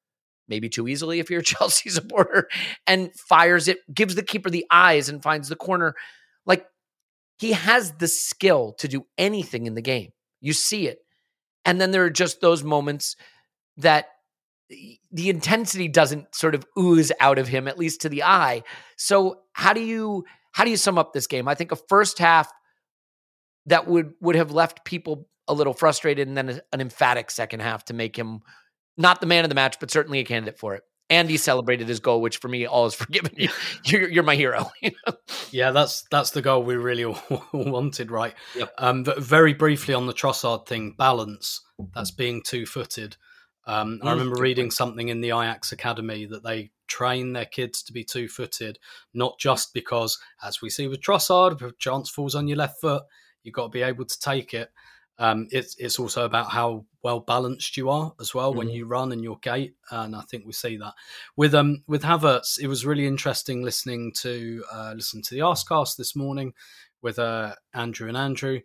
[SPEAKER 2] maybe too easily if you're a Chelsea supporter, and fires it, gives the keeper the eyes and finds the corner. Like, he has the skill to do anything in the game. You see it. And then there are just those moments that the intensity doesn't sort of ooze out of him, at least to the eye. So how do you sum up this game? I think a first half that would have left people a little frustrated, and then an emphatic second half to make him not the man of the match, but certainly a candidate for it. And he celebrated his goal, which for me, all is forgiven. You're my hero.
[SPEAKER 5] Yeah, that's the goal we really all wanted, right?
[SPEAKER 2] Yep.
[SPEAKER 5] But very briefly on the Trossard thing, balance, that's being two-footed. I remember reading something in the Ajax Academy that they train their kids to be two-footed, not just because, as we see with Trossard, if a chance falls on your left foot, you've got to be able to take it. It's also about how well balanced you are as well when you run and your gait, and I think we see that with Havertz. It was really interesting listening to the Arsecast this morning with Andrew and Andrew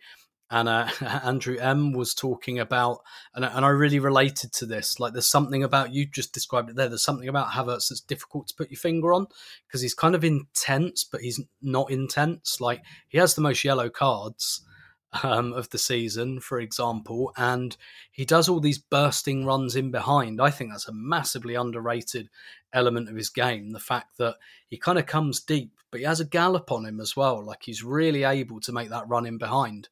[SPEAKER 5] M was talking about, and I really related to this. Like, there's something about, you just described it there. There's something about Havertz that's difficult to put your finger on because he's kind of intense, but he's not intense. Like, he has the most yellow cards of the season, for example, and he does all these bursting runs in behind. I think that's a massively underrated element of his game, the fact that he kind of comes deep, but he has a gallop on him as well. Like, he's really able to make that run in behind.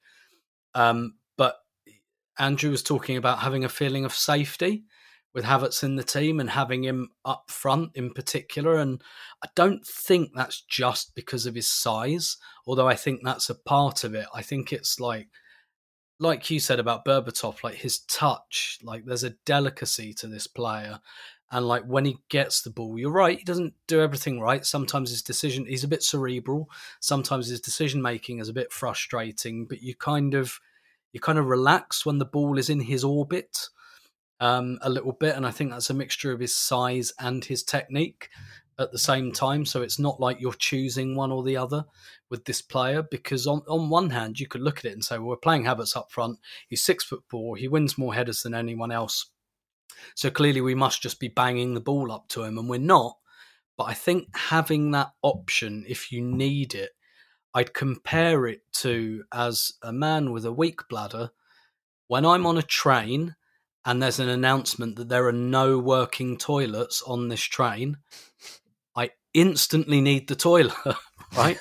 [SPEAKER 5] But Andrew was talking about having a feeling of safety with Havertz in the team and having him up front in particular. And I don't think that's just because of his size, although I think that's a part of it. I think it's like you said about Berbatov, like his touch, like there's a delicacy to this player. And like when he gets the ball, you're right, he doesn't do everything right. Sometimes he's a bit cerebral. Sometimes his decision-making is a bit frustrating, but you kind of relax when the ball is in his orbit. A little bit, and I think that's a mixture of his size and his technique at the same time. So it's not like you're choosing one or the other with this player, because on one hand you could look at it and say, well, we're playing Havertz up front, he's 6'4", he wins more headers than anyone else, so clearly we must just be banging the ball up to him, and we're not. But I think having that option, if you need it, I'd compare it to, as a man with a weak bladder, when I'm on a train and there's an announcement that there are no working toilets on this train, I instantly need the toilet, right?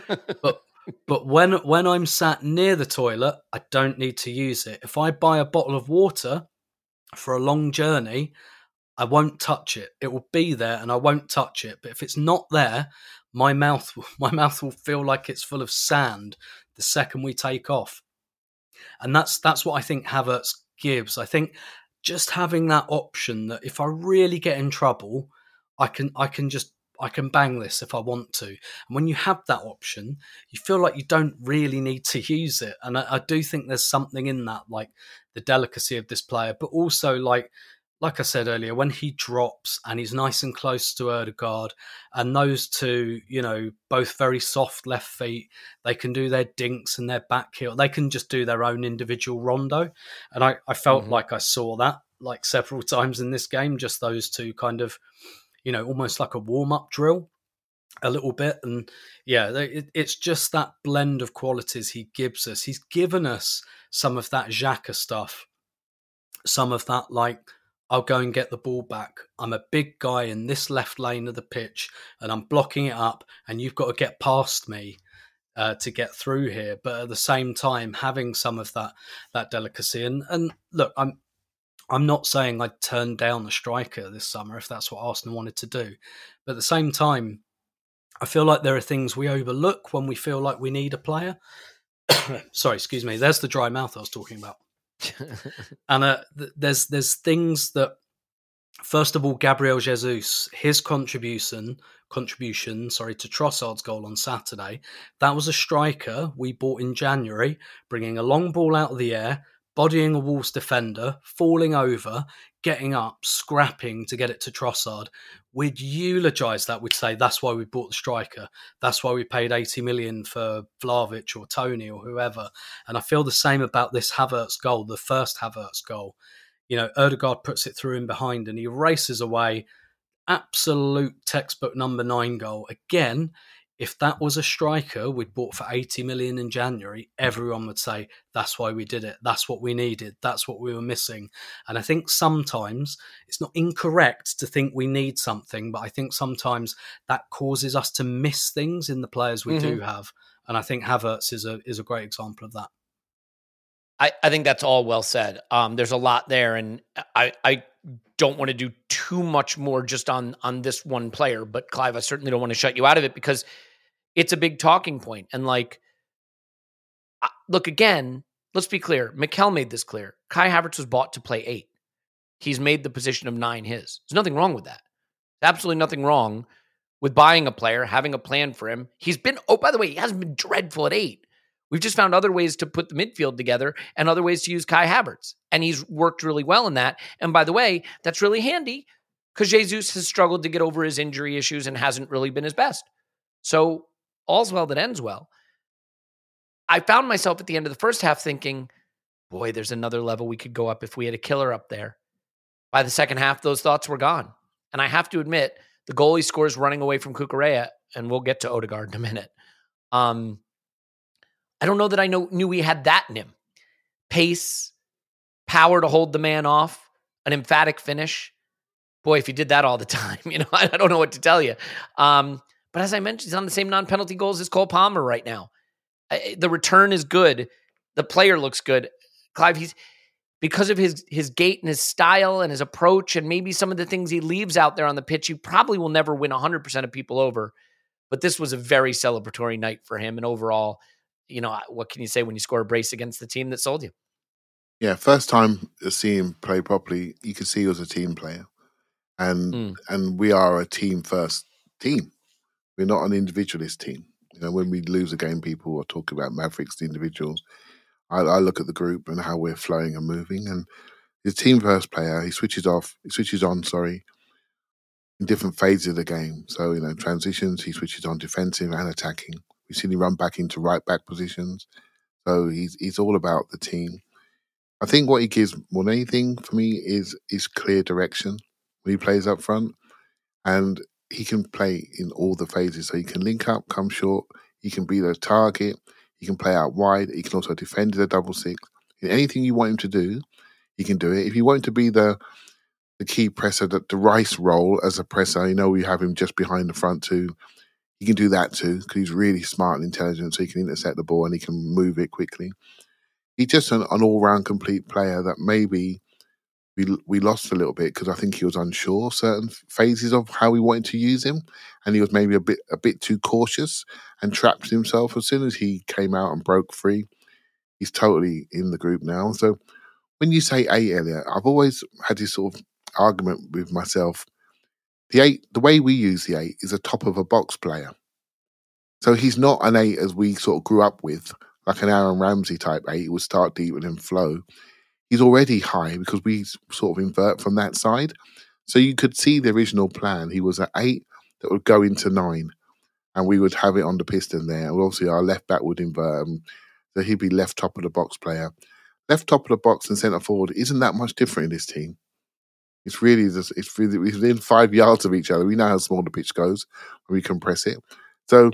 [SPEAKER 5] But when I'm sat near the toilet, I don't need to use it. If I buy a bottle of water for a long journey, I won't touch it. It will be there and I won't touch it. But if it's not there, my mouth will feel like it's full of sand the second we take off. And that's what I think Havertz gives. I think just having that option that if I really get in trouble, I can bang this if I want to. And when you have that option, you feel like you don't really need to use it. And I do think there's something in that, like the delicacy of this player, but also like I said earlier, when he drops and he's nice and close to Ødegaard, and those two, both very soft left feet, they can do their dinks and their back heel. They can just do their own individual rondo. And I felt like I saw that like several times in this game, just those two kind of, almost like a warm-up drill a little bit. And yeah, it's just that blend of qualities he gives us. He's given us some of that Xhaka stuff, some of that, like, I'll go and get the ball back. I'm a big guy in this left lane of the pitch and I'm blocking it up and you've got to get past me to get through here. But at the same time, having some of that delicacy. And look, I'm not saying I'd turn down a striker this summer if that's what Arsenal wanted to do. But at the same time, I feel like there are things we overlook when we feel like we need a player. Sorry, excuse me. There's the dry mouth I was talking about. And there's things that, first of all, Gabriel Jesus, his contribution to Trossard's goal on Saturday, that was a striker we bought in January, bringing a long ball out of the air, bodying a Wolves defender, falling over, getting up, scrapping to get it to Trossard. We'd eulogise that. We'd say that's why we bought the striker. That's why we paid 80 million for Vlahovic or Tony or whoever. And I feel the same about this Havertz goal, the first Havertz goal. Ødegaard puts it through in behind and he races away. Absolute textbook number 9 goal. Again, if that was a striker we'd bought for 80 million in January, everyone would say, that's why we did it. That's what we needed. That's what we were missing. And I think sometimes it's not incorrect to think we need something, but I think sometimes that causes us to miss things in the players we do have. And I think Havertz is a great example of that.
[SPEAKER 2] I think that's all well said. There's a lot there, and I don't want to do too much more just on this one player, but Clive, I certainly don't want to shut you out of it because it's a big talking point. And look, again, let's be clear. Mikel made this clear. Kai Havertz was bought to play 8. He's made the position of 9 his. There's nothing wrong with that. There's absolutely nothing wrong with buying a player, having a plan for him. He's been, by the way, he hasn't been dreadful at 8. We've just found other ways to put the midfield together and other ways to use Kai Havertz. And he's worked really well in that. And by the way, that's really handy because Jesus has struggled to get over his injury issues and hasn't really been his best. So all's well that ends well. I found myself at the end of the first half thinking, boy, there's another level we could go up if we had a killer up there. By the second half, those thoughts were gone. And I have to admit, the goal he scores running away from Cucurella, and we'll get to Ødegaard in a minute. I don't know that I knew he had that in him. Pace, power to hold the man off, an emphatic finish. Boy, if he did that all the time, I don't know what to tell you. But as I mentioned, he's on the same non-penalty goals as Cole Palmer right now. The return is good. The player looks good. Clive, because of his gait and his style and his approach and maybe some of the things he leaves out there on the pitch, he probably will never win 100% of people over. But this was a very celebratory night for him. And overall, what can you say when you score a brace against the team that sold you?
[SPEAKER 4] Yeah, first time to see him play properly, you could see he was a team player. And we are a team first team. We're not an individualist team. When we lose a game, people are talking about Mavericks, the individuals. I look at the group and how we're flowing and moving. And he's a team first player. He switches on, in different phases of the game. So, transitions, he switches on defensive and attacking. We've seen him run back into right back positions. So he's all about the team. I think what he gives more than anything for me is clear direction when he plays up front. And he can play in all the phases. So he can link up, come short. He can be the target. He can play out wide. He can also defend the double six. Anything you want him to do, he can do it. If you want him to be the key presser, the Rice role as a presser, we have him just behind the front too. He can do that too because he's really smart and intelligent, so he can intercept the ball and he can move it quickly. He's just an all-round complete player that maybe we lost a little bit because I think he was unsure certain phases of how we wanted to use him, and he was maybe a bit too cautious and trapped himself. As soon as he came out and broke free, he's totally in the group now. So when you say 8, Elliot, I've always had this sort of argument with myself. The 8, the way we use the 8 is a top of a box player. So he's not an 8 as we sort of grew up with, like an Aaron Ramsey type 8. He would start deep and then flow. He's already high because we sort of invert from that side. So you could see the original plan. He was an 8 that would go into 9 and we would have it on the piston there. And obviously our left back would invert. So he'd be left top of the box player. Left top of the box and centre forward isn't that much different in this team. It's really within 5 yards of each other. We know how small the pitch goes when we compress it. So,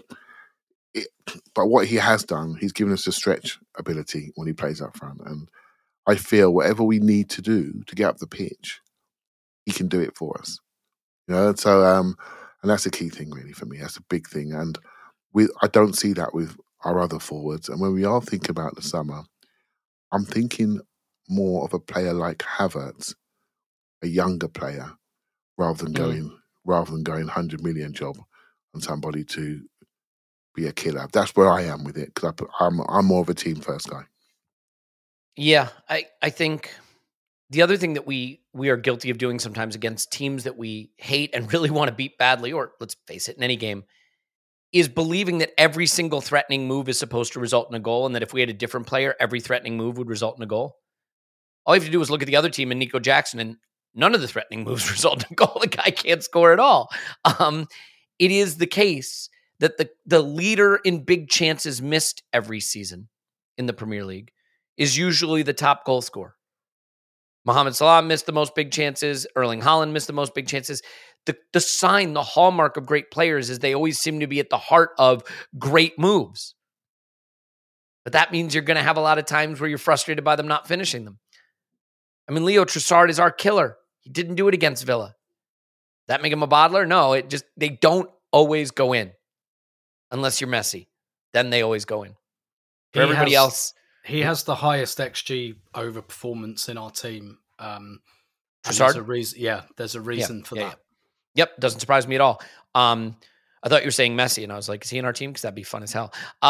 [SPEAKER 4] but what he has done, he's given us a stretch ability when he plays up front. And I feel whatever we need to do to get up the pitch, he can do it for us. So and that's a key thing really for me. That's a big thing. And I don't see that with our other forwards. And when we are thinking about the summer, I'm thinking more of a player like Havertz, a younger player, rather than going 100 million job on somebody to be a killer. That's where I am with it because I'm more of a team first guy.
[SPEAKER 2] Yeah, I think the other thing that we are guilty of doing sometimes against teams that we hate and really want to beat badly, or let's face it, in any game, is believing that every single threatening move is supposed to result in a goal, and that if we had a different player, every threatening move would result in a goal. All you have to do is look at the other team and Nico Jackson, and none of the threatening moves result in a goal. The guy can't score at all. It is the case that the leader in big chances missed every season in the Premier League is usually the top goal scorer. Mohamed Salah missed the most big chances. Erling Haaland missed the most big chances. The sign, the hallmark of great players is they always seem to be at the heart of great moves. But that means you're going to have a lot of times where you're frustrated by them not finishing them. I mean, Leo Trossard is our killer. He didn't do it against Villa. That make him a bottler? No, they don't always go in. Unless you're Messi. Then they always go in. For everybody else.
[SPEAKER 5] He has the highest XG over performance in our team.
[SPEAKER 2] Trossard?
[SPEAKER 5] There's a reason for that.
[SPEAKER 2] Yep, doesn't surprise me at all. I thought you were saying Messi, and I was like, is he in our team? Because that'd be fun as hell.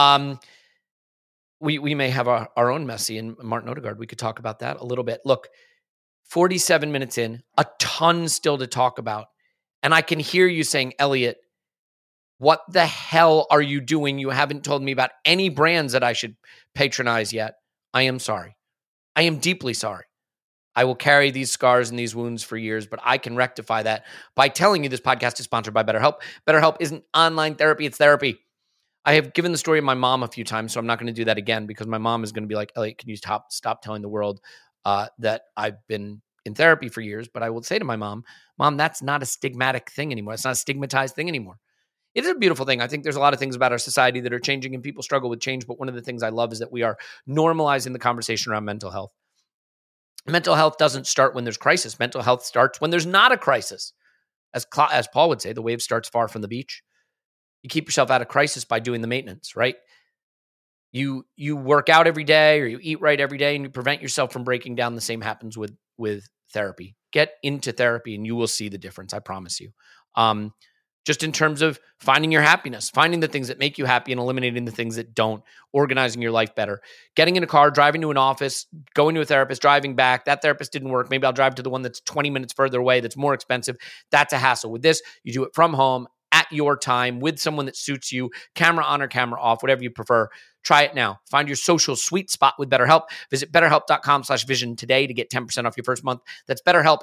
[SPEAKER 2] We may have our own Messi and Martin Odegaard. We could talk about that a little bit. Look, 47 minutes in, a ton still to talk about. And I can hear you saying, Elliot, what the hell are you doing? You haven't told me about any brands that I should patronize yet. I am sorry. I am deeply sorry. I will carry these scars and these wounds for years, but I can rectify that by telling you this podcast is sponsored by BetterHelp. BetterHelp isn't online therapy, it's therapy. I have given the story of my mom a few times, so I'm not going to do that again because my mom is going to be like, Elliot, can you stop telling the world that I've been in therapy for years? But I will say to my mom, that's not a stigmatic thing anymore. It's not a stigmatized thing anymore. It is a beautiful thing. I think there's a lot of things about our society that are changing and people struggle with change. But one of the things I love is that we are normalizing the conversation around mental health. Mental health doesn't start when there's crisis. Mental health starts when there's not a crisis. As Paul would say, the wave starts far from the beach. You keep yourself out of crisis by doing the maintenance, right? You work out every day or you eat right every day and you prevent yourself from breaking down. The same happens with therapy. Get into therapy and you will see the difference. I promise you. Just in terms of finding your happiness, finding the things that make you happy and eliminating the things that don't, organizing your life better, getting in a car, driving to an office, going to a therapist, driving back. That therapist didn't work. Maybe I'll drive to the one that's 20 minutes further away that's more expensive. That's a hassle. With this, you do it from home at your time with someone that suits you, camera on or camera off, whatever you prefer. Try it now. Find your social sweet spot with BetterHelp. Visit BetterHelp.com/vision today to get 10% off your first month. That's BetterHelp,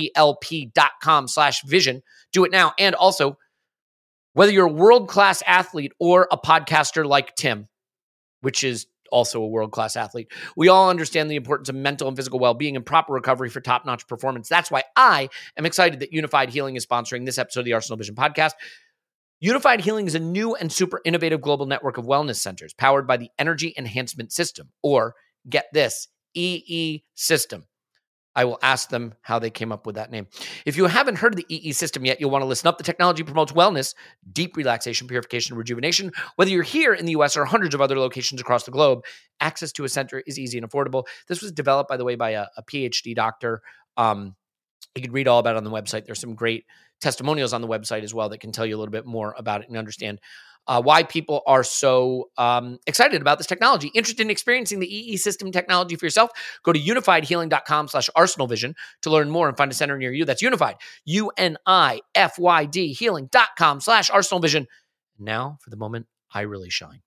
[SPEAKER 2] HELP.com/vision. Do it now. And also, whether you're a world-class athlete or a podcaster like Tim, which is also a world-class athlete, we all understand the importance of mental and physical well-being and proper recovery for top-notch performance. That's why I am excited that Unified Healing is sponsoring this episode of the Arsenal Vision podcast. Unified Healing is a new and super innovative global network of wellness centers powered by the Energy Enhancement System, or get this, EE System. I will ask them how they came up with that name. If you haven't heard of the EE System yet, you'll want to listen up. The technology promotes wellness, deep relaxation, purification, and rejuvenation. Whether you're here in the U.S. or hundreds of other locations across the globe, access to a center is easy and affordable. This was developed, by the way, by a PhD doctor. You can read all about it on the website. There's some great testimonials on the website as well that can tell you a little bit more about it and understand why people are so excited about this technology. Interested in experiencing the EE System technology for yourself? Go to unifiedhealing.com/arsenalvision to learn more and find a center near you. That's unified, UNIFYD healing.com/arsenalvision. Now for the moment I really shine.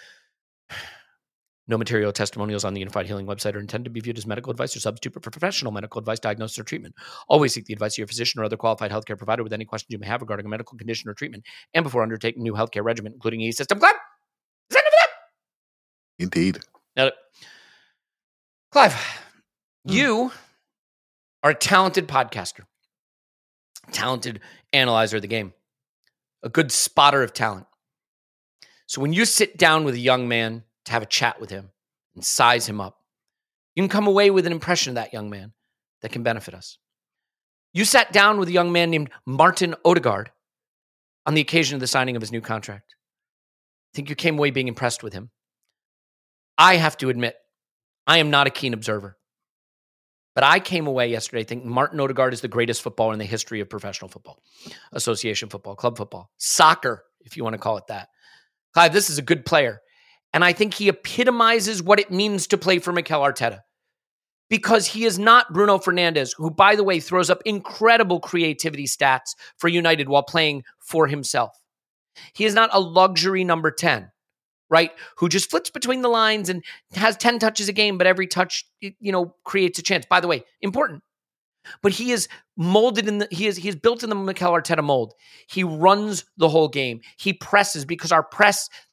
[SPEAKER 2] No material testimonials on the Unified Healing website are intended to be viewed as medical advice or substitute for professional medical advice, diagnosis, or treatment. Always seek the advice of your physician or other qualified healthcare provider with any questions you may have regarding a medical condition or treatment and before undertaking a new healthcare regimen, including EE System. Clive, is that enough of that?
[SPEAKER 4] Indeed.
[SPEAKER 2] Now, Clive, you are a talented podcaster, talented analyzer of the game, a good spotter of talent. So when you sit down with a young man to have a chat with him and size him up, you can come away with an impression of that young man that can benefit us. You sat down with a young man named Martin Odegaard on the occasion of the signing of his new contract. I think you came away being impressed with him. I have to admit, I am not a keen observer, but I came away yesterday thinking Martin Odegaard is the greatest footballer in the history of professional football, association football, club football, soccer, if you want to call it that. Clive, this is a good player. And I think he epitomizes what it means to play for Mikel Arteta, because he is not Bruno Fernandes, who, by the way, throws up incredible creativity stats for United while playing for himself. He is not a luxury number 10, right? Who just flips between the lines and has 10 touches a game, but every touch, creates a chance. By the way, important. But he is molded he is built in the Mikel Arteta mold. He runs the whole game. He presses because our press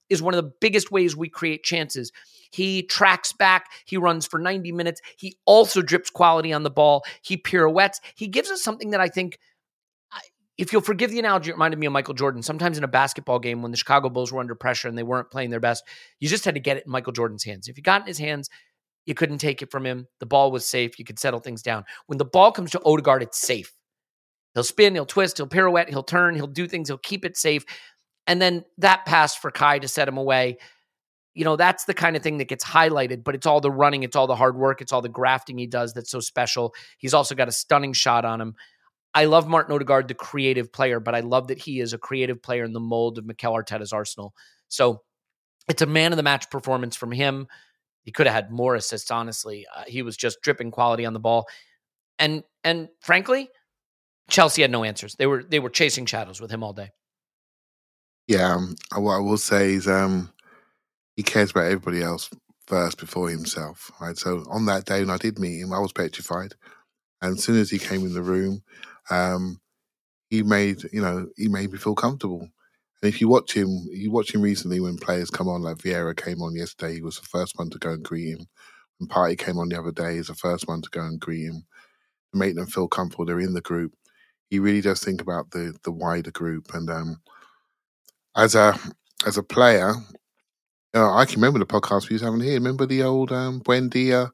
[SPEAKER 2] is one of the biggest ways we create chances. He tracks back. He runs for 90 minutes. He also drips quality on the ball. He pirouettes. He gives us something that I think, if you'll forgive the analogy, it reminded me of Michael Jordan. Sometimes in a basketball game, when the Chicago Bulls were under pressure and they weren't playing their best, you just had to get it in Michael Jordan's hands. If you got it in his hands, you couldn't take it from him. The ball was safe. You could settle things down. When the ball comes to Odegaard, it's safe. He'll spin, he'll twist, he'll pirouette, he'll turn, he'll do things, he'll keep it safe. And then that pass for Kai to set him away, that's the kind of thing that gets highlighted, but it's all the running, it's all the hard work, it's all the grafting he does that's so special. He's also got a stunning shot on him. I love Martin Odegaard, the creative player, but I love that he is a creative player in the mold of Mikel Arteta's Arsenal. So it's a man of the match performance from him. He could have had more assists, honestly. He was just dripping quality on the ball. And frankly, Chelsea had no answers. They were chasing shadows with him all day.
[SPEAKER 4] Yeah, what I will say is he cares about everybody else first before himself. Right. So on that day when I did meet him, I was petrified. And as soon as he came in the room, he made me feel comfortable. And if you watch him recently when players come on, like Vieira came on yesterday, he was the first one to go and greet him. When Partey came on the other day, he's the first one to go and greet him, to make them feel comfortable. They're in the group. He really does think about the wider group. And as a player, I can remember the podcast we was having here. Remember the old Buendia,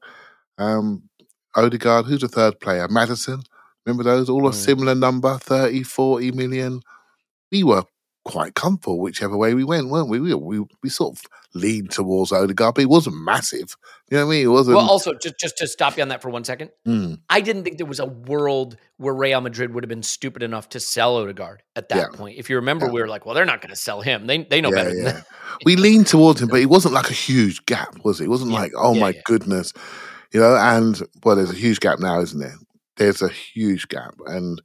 [SPEAKER 4] Odegaard, who's the third player? Maddison. Remember those? All a similar number, 30, 40 million. We were quite comfortable whichever way we went, weren't we? We sort of leaned towards Odegaard, but it wasn't massive. You know what I mean? It wasn't.
[SPEAKER 2] Well, also, just to stop you on that for 1 second, I didn't think there was a world where Real Madrid would have been stupid enough to sell Odegaard at that point. If you remember, we were like, well, they're not going to sell him. They know better than that.
[SPEAKER 4] We leaned towards him, but it wasn't like a huge gap, was it? It wasn't like, my goodness. And, well, there's a huge gap now, isn't there? There's a huge gap. And,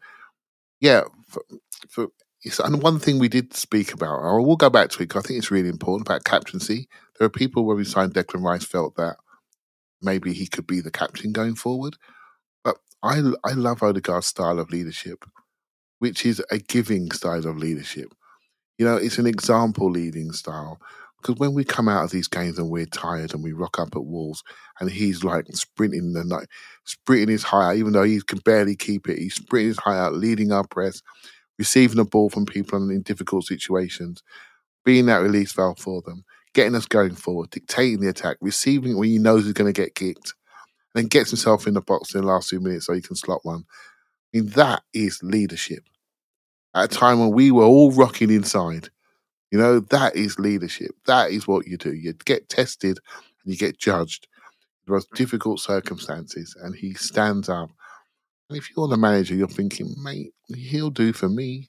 [SPEAKER 4] and one thing we did speak about, I will go back to it because I think it's really important, about captaincy. There are people when we signed Declan Rice felt that maybe he could be the captain going forward. But I love Odegaard's style of leadership, which is a giving style of leadership. It's an example leading style. Because when we come out of these games and we're tired and we rock up at Wolves and he's like sprinting his high out, even though he can barely keep it, he's sprinting his high out, leading our press, receiving the ball from people in difficult situations, being that release valve for them, getting us going forward, dictating the attack, receiving it when he knows he's going to get kicked, and then gets himself in the box in the last 2 minutes so he can slot one. I mean, that is leadership. At a time when we were all rocking inside, that is leadership. That is what you do. You get tested and you get judged in the most difficult circumstances, and he stands up. And if you're the manager, you're thinking, mate, he'll do for me.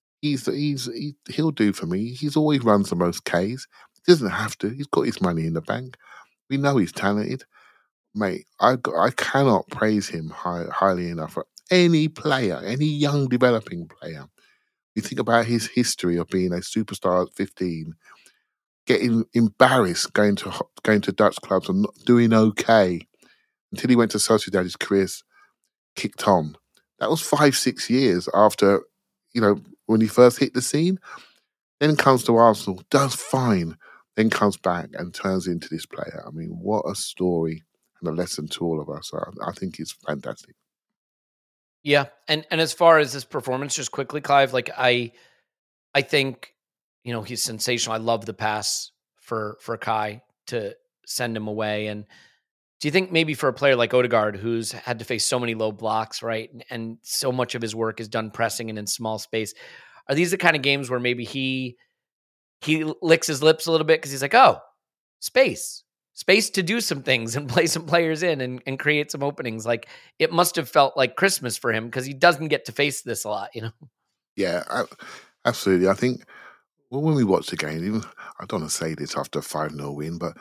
[SPEAKER 4] He'll do for me. He's always runs the most Ks. He doesn't have to. He's got his money in the bank. We know he's talented. Mate, I cannot praise him highly enough. For any player, any young developing player, you think about his history of being a superstar at 15, getting embarrassed going to Dutch clubs and not doing okay until he went to Sociedad, his career's kicked on. That was 5-6 years after, when he first hit the scene. Then comes to Arsenal, does fine, then comes back and turns into this player. I mean, what a story and a lesson to all of us. I think it's fantastic.
[SPEAKER 2] Yeah, and as far as this performance, just quickly, Clive, like I think, he's sensational. I love the pass for Kai to send him away. And do you think maybe for a player like Odegaard, who's had to face so many low blocks, right, and so much of his work is done pressing and in small space, are these the kind of games where maybe he licks his lips a little bit because he's like, oh, space to do some things and play some players in and create some openings? Like, it must have felt like Christmas for him because he doesn't get to face this a lot,
[SPEAKER 4] Yeah, absolutely. I think when we watch the game, even, I don't want to say this after a 5-0 win, but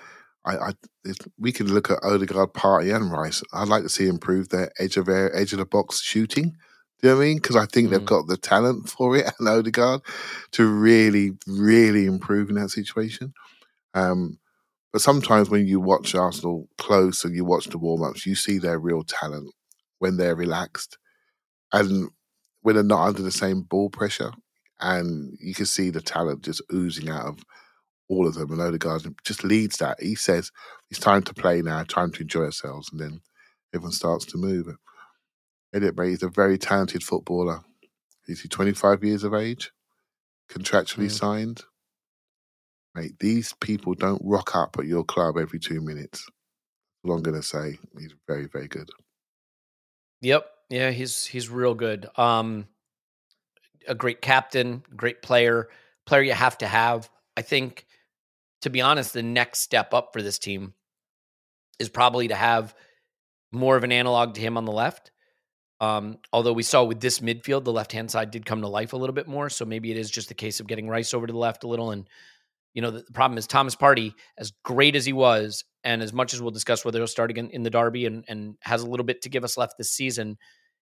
[SPEAKER 4] we can look at Odegaard, Partey and Rice. I'd like to see improve their edge of the box shooting. Do you know what I mean? Because I think they've got the talent for it, and Odegaard, to really, really improve in that situation. But sometimes when you watch Arsenal close and you watch the warm-ups, you see their real talent when they're relaxed and when they're not under the same ball pressure. And you can see the talent just oozing out of all of them, and Odegaard just leads that. He says, it's time to play now, time to enjoy ourselves, and then everyone starts to move. Elliot Mate is a very talented footballer. Is he 25 years of age? Contractually signed? Mate, these people don't rock up at your club every 2 minutes. That's all I'm going to say. He's very, very good.
[SPEAKER 2] Yep. Yeah, he's real good. A great captain, great player you have to have. I think, to be honest, the next step up for this team is probably to have more of an analog to him on the left. Although we saw with this midfield, the left-hand side did come to life a little bit more. So maybe it is just a case of getting Rice over to the left a little. And, the problem is Thomas Partey, as great as he was, and as much as we'll discuss whether he'll start again in the derby and has a little bit to give us left this season,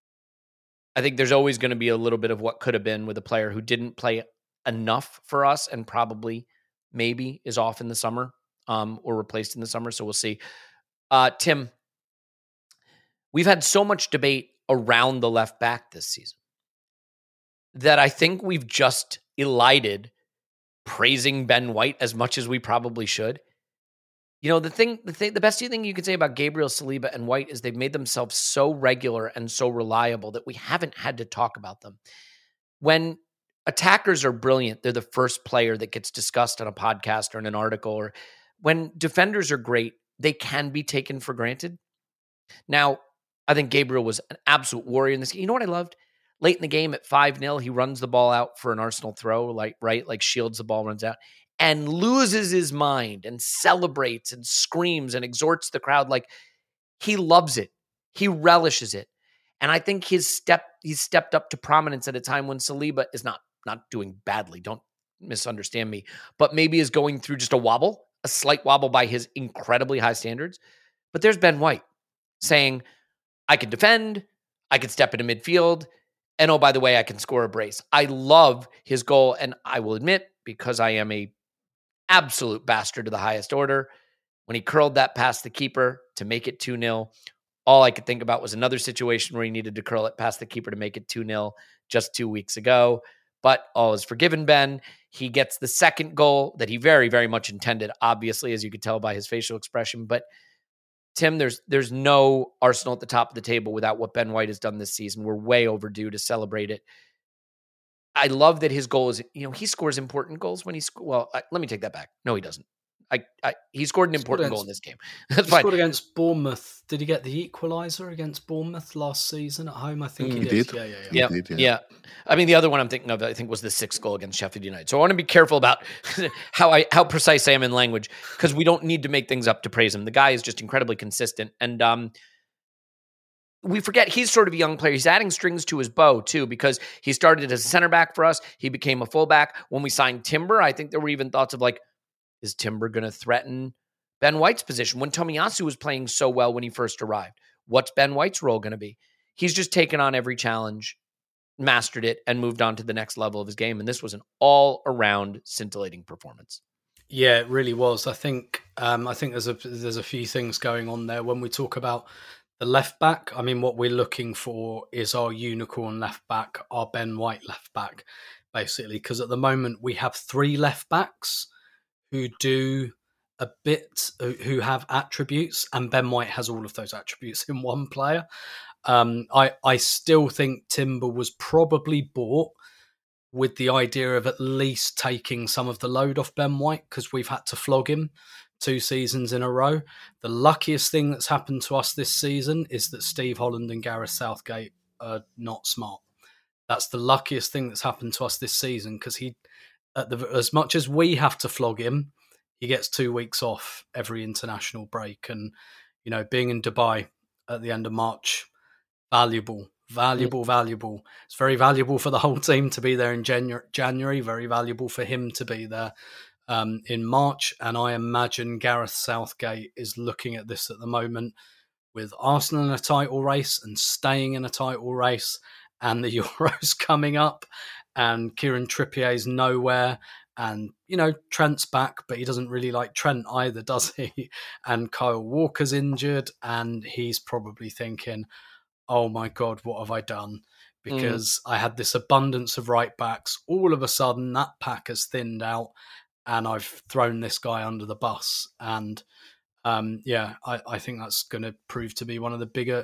[SPEAKER 2] I think there's always going to be a little bit of what could have been with a player who didn't play enough for us and probably maybe is off in the summer or replaced in the summer. So we'll see. Tim, we've had so much debate around the left back this season that I think we've just elided praising Ben White as much as we probably should. The best thing you can say about Gabriel, Saliba, and White is they've made themselves so regular and so reliable that we haven't had to talk about them. When attackers are brilliant, they're the first player that gets discussed on a podcast or in an article. Or when defenders are great, they can be taken for granted. Now, I think Gabriel was an absolute warrior in this game. You know what I loved? Late in the game at 5-0, he runs the ball out for an Arsenal throw, like shields the ball, runs out, and loses his mind and celebrates and screams and exhorts the crowd. Like, he loves it. He relishes it. And I think he's stepped up to prominence at a time when Saliba is not doing badly. Don't misunderstand me. But maybe is going through just a slight wobble by his incredibly high standards. But there's Ben White saying, I can defend, I can step into midfield, and oh, by the way, I can score a brace. I love his goal, and I will admit, because I am a absolute bastard to the highest order, when he curled that past the keeper to make it 2-0, all I could think about was another situation where he needed to curl it past the keeper to make it 2-0 just 2 weeks ago. But all is forgiven, Ben. He gets the second goal that he very, very much intended, obviously, as you could tell by his facial expression. But Tim, there's no Arsenal at the top of the table without what Ben White has done this season. We're way overdue to celebrate it. I love that his goal is, he scores important goals when let me take that back. No, he doesn't. He scored an important goal in this game. That's fine. He
[SPEAKER 5] scored against Bournemouth. Did he get the equaliser against Bournemouth last season at home? I think he did.
[SPEAKER 2] Yeah. I mean, the other one I'm thinking of, I think, was the 6th goal against Sheffield United. So I want to be careful about how precise I am in language, because we don't need to make things up to praise him. The guy is just incredibly consistent. And we forget he's sort of a young player. He's adding strings to his bow, too, because he started as a center back for us. He became a fullback. When we signed Timber, I think there were even thoughts of is Timber going to threaten Ben White's position? When Tomiyasu was playing so well when he first arrived, what's Ben White's role going to be? He's just taken on every challenge, mastered it, and moved on to the next level of his game. And this was an all-around scintillating performance.
[SPEAKER 5] Yeah, it really was. I think there's a few things going on there. When we talk about the left back, I mean, what we're looking for is our unicorn left back, our Ben White left back, basically. Because at the moment we have 3 left backs who do a bit, who have attributes, and Ben White has all of those attributes in one player. I still think Timber was probably bought with the idea of at least taking some of the load off Ben White, because we've had to flog him 2 seasons in a row. The luckiest thing that's happened to us this season is that Steve Holland and Gareth Southgate are not smart. That's the luckiest thing that's happened to us this season, because as much as we have to flog him, he gets 2 weeks off every international break. And, being in Dubai at the end of March, valuable. It's very valuable for the whole team to be there in January, very valuable for him to be there in March. And I imagine Gareth Southgate is looking at this at the moment with Arsenal in a title race and staying in a title race, and the Euros coming up, and Kieran Trippier's nowhere, and Trent's back, but he doesn't really like Trent either, does he? And Kyle Walker's injured, and he's probably thinking, oh my God, what have I done? Because I had this abundance of right backs. All of a sudden, that pack has thinned out, and I've thrown this guy under the bus. And I think that's going to prove to be one of the bigger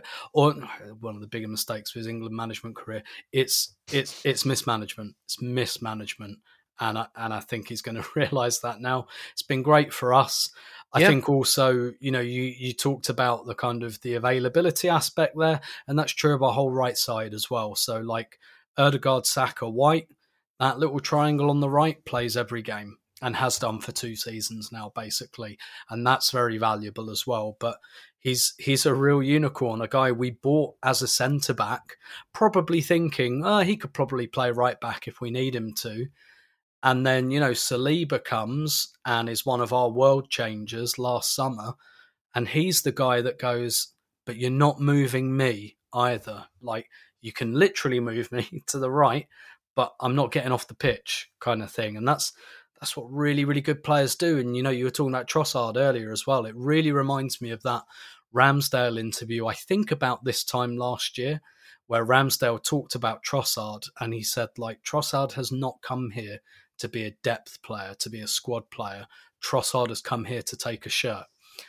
[SPEAKER 5] mistakes of his England management career. It's mismanagement. It's mismanagement. And I think he's going to realise that now. It's been great for us. I think also, you talked about the kind of the availability aspect there, and that's true of our whole right side as well. So like Ødegaard, Saka, White, that little triangle on the right plays every game and has done for 2 seasons now, basically. And that's very valuable as well. But he's a real unicorn, a guy we bought as a centre-back, probably thinking, he could probably play right back if we need him to. And then, Saliba comes and is one of our world changers last summer. And he's the guy that goes, but you're not moving me either. Like, you can literally move me to the right, but I'm not getting off the pitch kind of thing. And that's what really, really good players do. And, you were talking about Trossard earlier as well. It really reminds me of that Ramsdale interview, I think about this time last year, where Ramsdale talked about Trossard. And he said, like, Trossard has not come here to be a depth player, to be a squad player. Trossard has come here to take a shirt.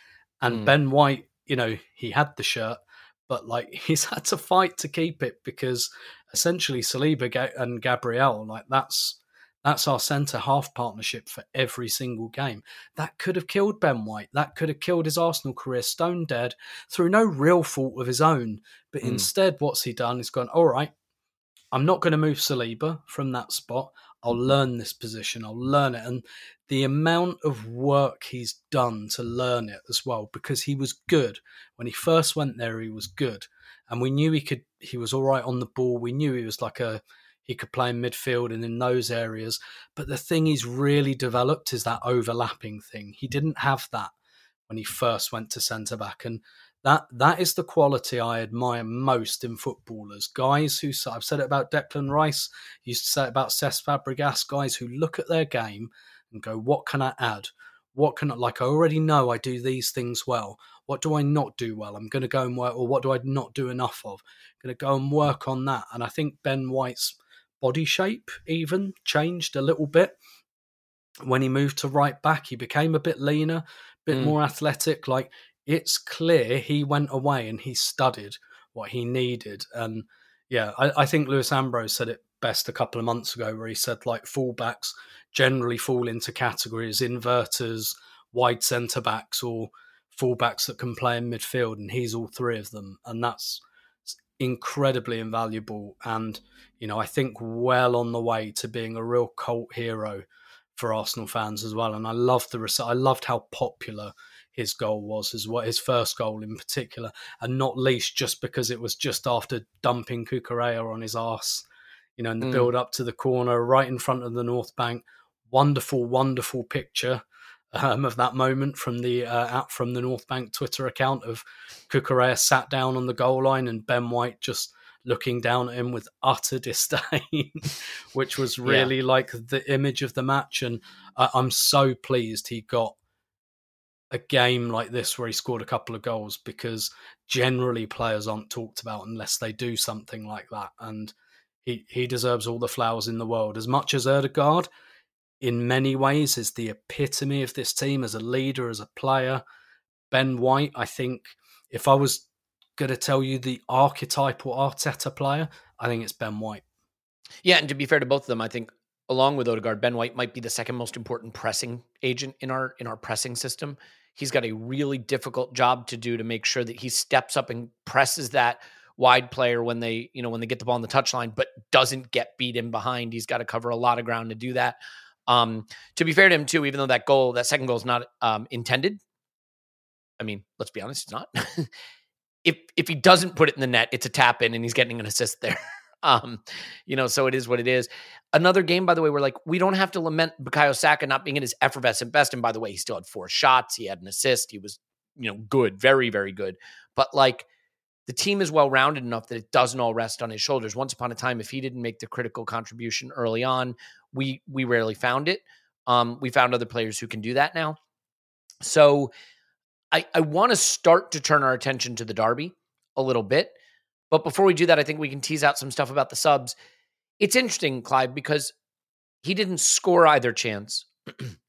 [SPEAKER 5] And Ben White, he had the shirt, but like he's had to fight to keep it because essentially Saliba and Gabriel, like that's our centre-half partnership for every single game. That could have killed Ben White. That could have killed his Arsenal career stone dead through no real fault of his own. But instead, what's he done? He's gone, all right, I'm not going to move Saliba from that spot. I'll learn this position. I'll learn it. And the amount of work he's done to learn it as well, because he was good. When he first went there, he was good. And we knew he was all right on the ball. We knew he was he could play in midfield and in those areas. But the thing he's really developed is that overlapping thing. He didn't have that when he first went to centre-back. And that is the quality I admire most in footballers. Guys who, I've said it about Declan Rice, used to say it about Cesc Fabregas, guys who look at their game and go, what can I add? I already know I do these things well. What do I not do well? I'm going to go and work, or what do I not do enough of? I'm going to go and work on that. And I think Ben White's body shape even changed a little bit. When he moved to right back, he became a bit leaner, a bit more athletic. Like, it's clear he went away and he studied what he needed. And yeah, I think Lewis Ambrose said it best a couple of months ago, where he said like fullbacks generally fall into categories: inverters, wide centre backs, or fullbacks that can play in midfield. And he's all 3 of them. And that's incredibly invaluable. And, I think well on the way to being a real cult hero for Arsenal fans as well. And I loved I loved how popular his goal was, his first goal in particular, and not least just because it was just after dumping Cucurella on his arse, in the build up to the corner, right in front of the North Bank. Wonderful, wonderful picture of that moment from the North Bank Twitter account of Cucurella sat down on the goal line and Ben White just looking down at him with utter disdain, which was really like the image of the match. And I'm so pleased he got a game like this where he scored a couple of goals, because generally players aren't talked about unless they do something like that. And he deserves all the flowers in the world. As much as Ødegaard, in many ways, is the epitome of this team as a leader, as a player, Ben White, I think, if I was going to tell you the archetypal Arteta player, I think it's Ben White.
[SPEAKER 2] Yeah, and to be fair to both of them, I think along with Ødegaard, Ben White might be the second most important pressing agent in our pressing system. He's got a really difficult job to do to make sure that he steps up and presses that wide player when they get the ball on the touchline, but doesn't get beat in behind. He's got to cover a lot of ground to do that. To be fair to him too, even though that second goal is not intended. I mean, let's be honest, it's not. If he doesn't put it in the net, it's a tap in and he's getting an assist there. So it is what it is. Another game, by the way, where we don't have to lament Bukayo Saka not being at his effervescent best. And by the way, he still had 4 shots. He had an assist. He was, good, very, very good. But the team is well-rounded enough that it doesn't all rest on his shoulders. Once upon a time, if he didn't make the critical contribution early on, we rarely found it. We found other players who can do that now. So I want to start to turn our attention to the derby a little bit. But before we do that, I think we can tease out some stuff about the subs. It's interesting, Clive, because he didn't score either chance.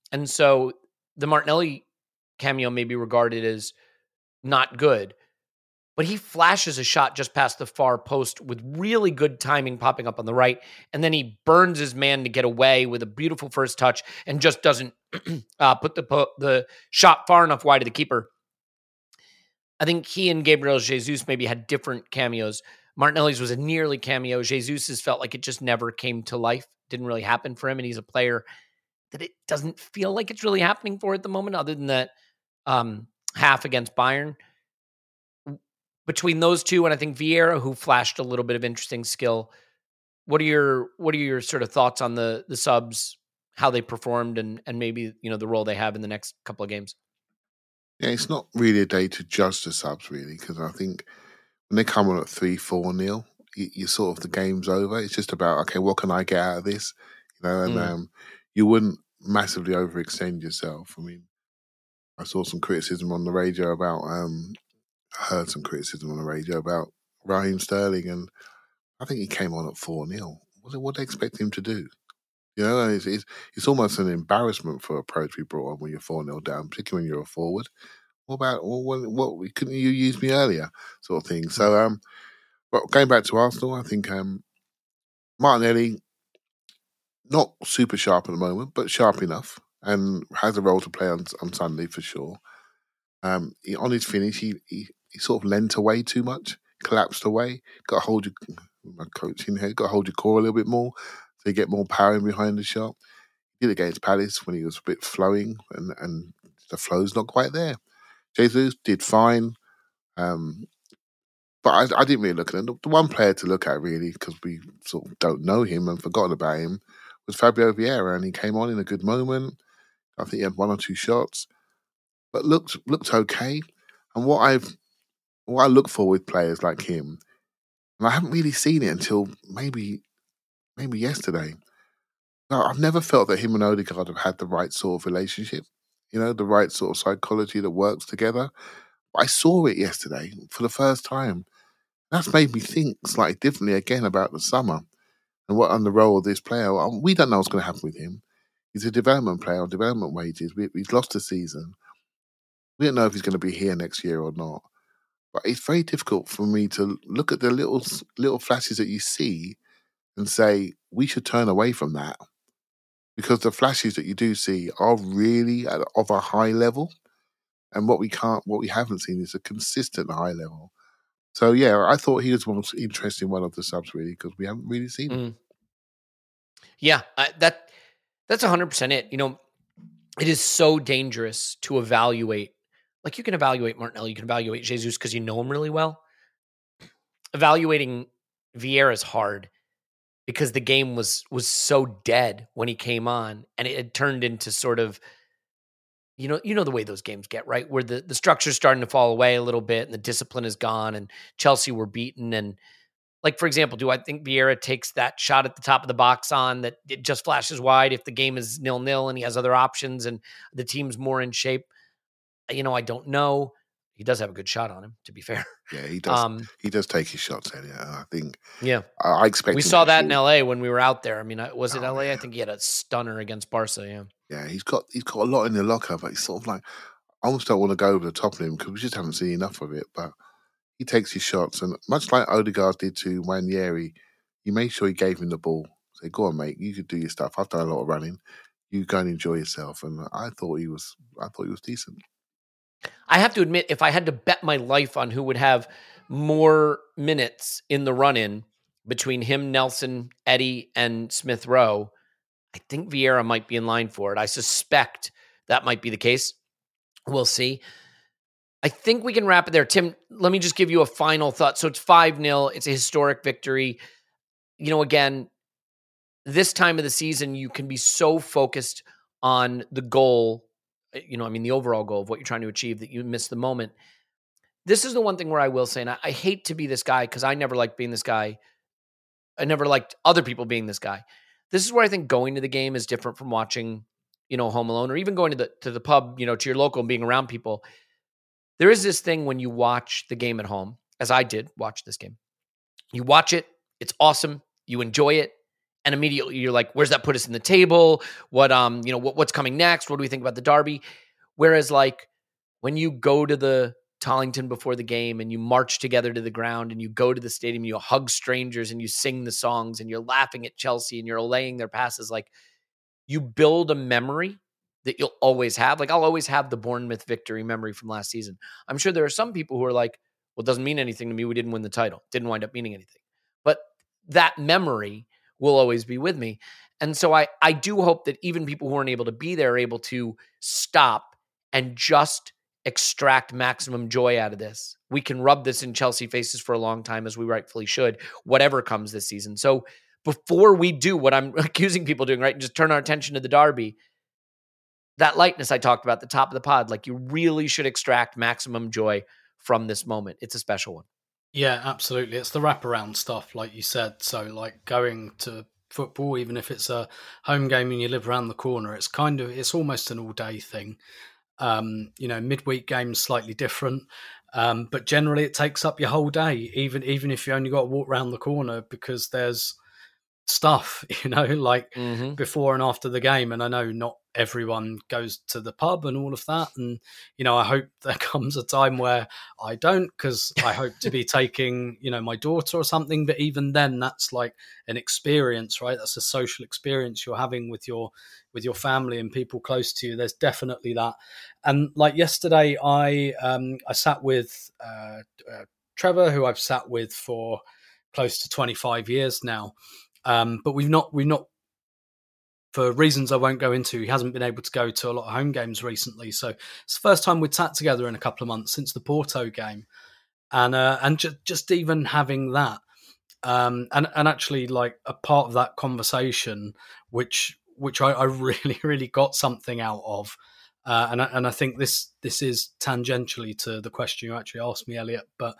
[SPEAKER 2] And so the Martinelli cameo may be regarded as not good, but he flashes a shot just past the far post with really good timing popping up on the right. And then he burns his man to get away with a beautiful first touch and just doesn't put the shot far enough wide of the keeper. I think he and Gabriel Jesus maybe had different cameos. Martinelli's was a nearly cameo. Jesus's felt like it just never came to life. Didn't really happen for him. And he's a player that it doesn't feel like it's really happening for at the moment, other than that half against Bayern. Between those two, and I think Vieira, who flashed a little bit of interesting skill, what are your sort of thoughts on the subs, how they performed, and maybe the role they have in the next couple of games?
[SPEAKER 4] Yeah, it's not really a day to judge the subs, really, because I think when they come on at 3-4-0, you sort of, the game's over. It's just about, okay, what can I get out of this? And you wouldn't massively overextend yourself. I mean, I saw some criticism on the radio about, heard some criticism on the radio about Raheem Sterling, and I think he came on at 4-0. What do they expect him to do? And it's almost an embarrassment for a pro to be brought on when you're 4-0 down, particularly when you're a forward. What couldn't you use me earlier, sort of thing. So, but going back to Arsenal, I think Martinelli, not super sharp at the moment, but sharp enough, and has a role to play on Sunday for sure. On his finish, he sort of leant away too much, collapsed away. Got to hold my coaching head. Got to hold your core a little bit more, so you get more power in behind the shot. He did against Palace when he was a bit flowing, and the flow's not quite there. Jesus did fine, but I didn't really look at him. The one player to look at, really, because we sort of don't know him and forgotten about him, was Fabio Vieira, and he came on in a good moment. I think he had 1 or 2 shots, but looked okay. And what I look for with players like him, and I haven't really seen it until maybe yesterday. No, I've never felt that him and Odegaard have had the right sort of relationship, the right sort of psychology that works together. But I saw it yesterday for the first time. That's made me think slightly differently again about the summer and what on the role of this player. We don't know what's going to happen with him. He's a development player on development wages. He's lost a season. We don't know if he's going to be here next year or not. But it's very difficult for me to look at the little flashes that you see and say, we should turn away from that. Because the flashes that you do see are really of a high level. And what we haven't seen is a consistent high level. So, yeah, I thought he was the most interesting one of the subs, really, because we haven't really seen him.
[SPEAKER 2] Yeah, that's 100% it. It is so dangerous to evaluate. Like, you can evaluate Martinelli, you can evaluate Jesus because you know him really well. Evaluating Vieira is hard because the game was so dead when he came on, and it had turned into sort of, you know the way those games get, right? Where the structure's starting to fall away a little bit and the discipline is gone and Chelsea were beaten. And, like, for example, do I think Vieira takes that shot at the top of the box on that it just flashes wide if the game is 0-0 and he has other options and the team's more in shape? I don't know. He does have a good shot on him, to be fair.
[SPEAKER 4] Yeah, he does. He does take his shots, Elliot. I think.
[SPEAKER 2] Yeah,
[SPEAKER 4] I expect.
[SPEAKER 2] We saw that in LA when we were out there. I mean, was it LA? Yeah. I think he had a stunner against Barca. Yeah.
[SPEAKER 4] Yeah, he's got a lot in the locker, but he's sort of like, I almost don't want to go over the top of him because we just haven't seen enough of it. But he takes his shots, and much like Odegaard did to Nwaneri, he made sure he gave him the ball. Say, go on, mate, you could do your stuff. I've done a lot of running. You go and enjoy yourself. And I thought he was decent.
[SPEAKER 2] I have to admit, if I had to bet my life on who would have more minutes in the run-in between him, Nelson, Eddie, and Smith Rowe, I think Vieira might be in line for it. I suspect that might be the case. We'll see. I think we can wrap it there. Tim, let me just give you a final thought. So it's 5-0. It's a historic victory. Again, this time of the season, you can be so focused on the goal, the overall goal of what you're trying to achieve that you miss the moment. This is the one thing where I will say, and I hate to be this guy because I never liked being this guy. I never liked other people being this guy. This is where I think going to the game is different from watching, Home Alone, or even going to the pub, to your local and being around people. There is this thing when you watch the game at home, as I did watch this game. You watch it, it's awesome, you enjoy it, And immediately you're like, where's that put us in the table? What's coming next? What do we think about the derby? Whereas like when you go to the Tollington before the game and you march together to the ground and you go to the stadium, you hug strangers and you sing the songs and you're laughing at Chelsea and you're allaying their passes, like you build a memory that you'll always have. Like I'll always have the Bournemouth victory memory from last season. I'm sure there are some people who are like, well, it doesn't mean anything to me. We didn't win the title. Didn't wind up meaning anything. But that memory will always be with me. And so I do hope that even people who aren't able to be there are able to stop and just extract maximum joy out of this. We can rub this in Chelsea faces for a long time, as we rightfully should, whatever comes this season. So before we do what I'm accusing people of doing, right, and just turn our attention to the derby, that lightness I talked about at the top of the pod, like you really should extract maximum joy from this moment. It's a special one.
[SPEAKER 5] Yeah, absolutely. It's the wraparound stuff, like you said. So like going to football, even if it's a home game and you live around the corner, it's almost an all day thing. Midweek games slightly different. But generally it takes up your whole day, even if you only got to walk around the corner, because there's stuff, before and after the game. And I know not everyone goes to the pub and all of that. And, I hope there comes a time where I don't, because I hope to be taking, my daughter or something. But even then, that's like an experience, right? That's a social experience you're having with your family and people close to you. There's definitely that. And like yesterday, I sat with Trevor, who I've sat with for close to 25 years now. But we've not, for reasons I won't go into, he hasn't been able to go to a lot of home games recently. So it's the first time we'd sat together in a couple of months since the Porto game. And just even having that, and actually like a part of that conversation, which I really, really got something out of. And I think this is tangentially to the question you actually asked me, Elliot, but,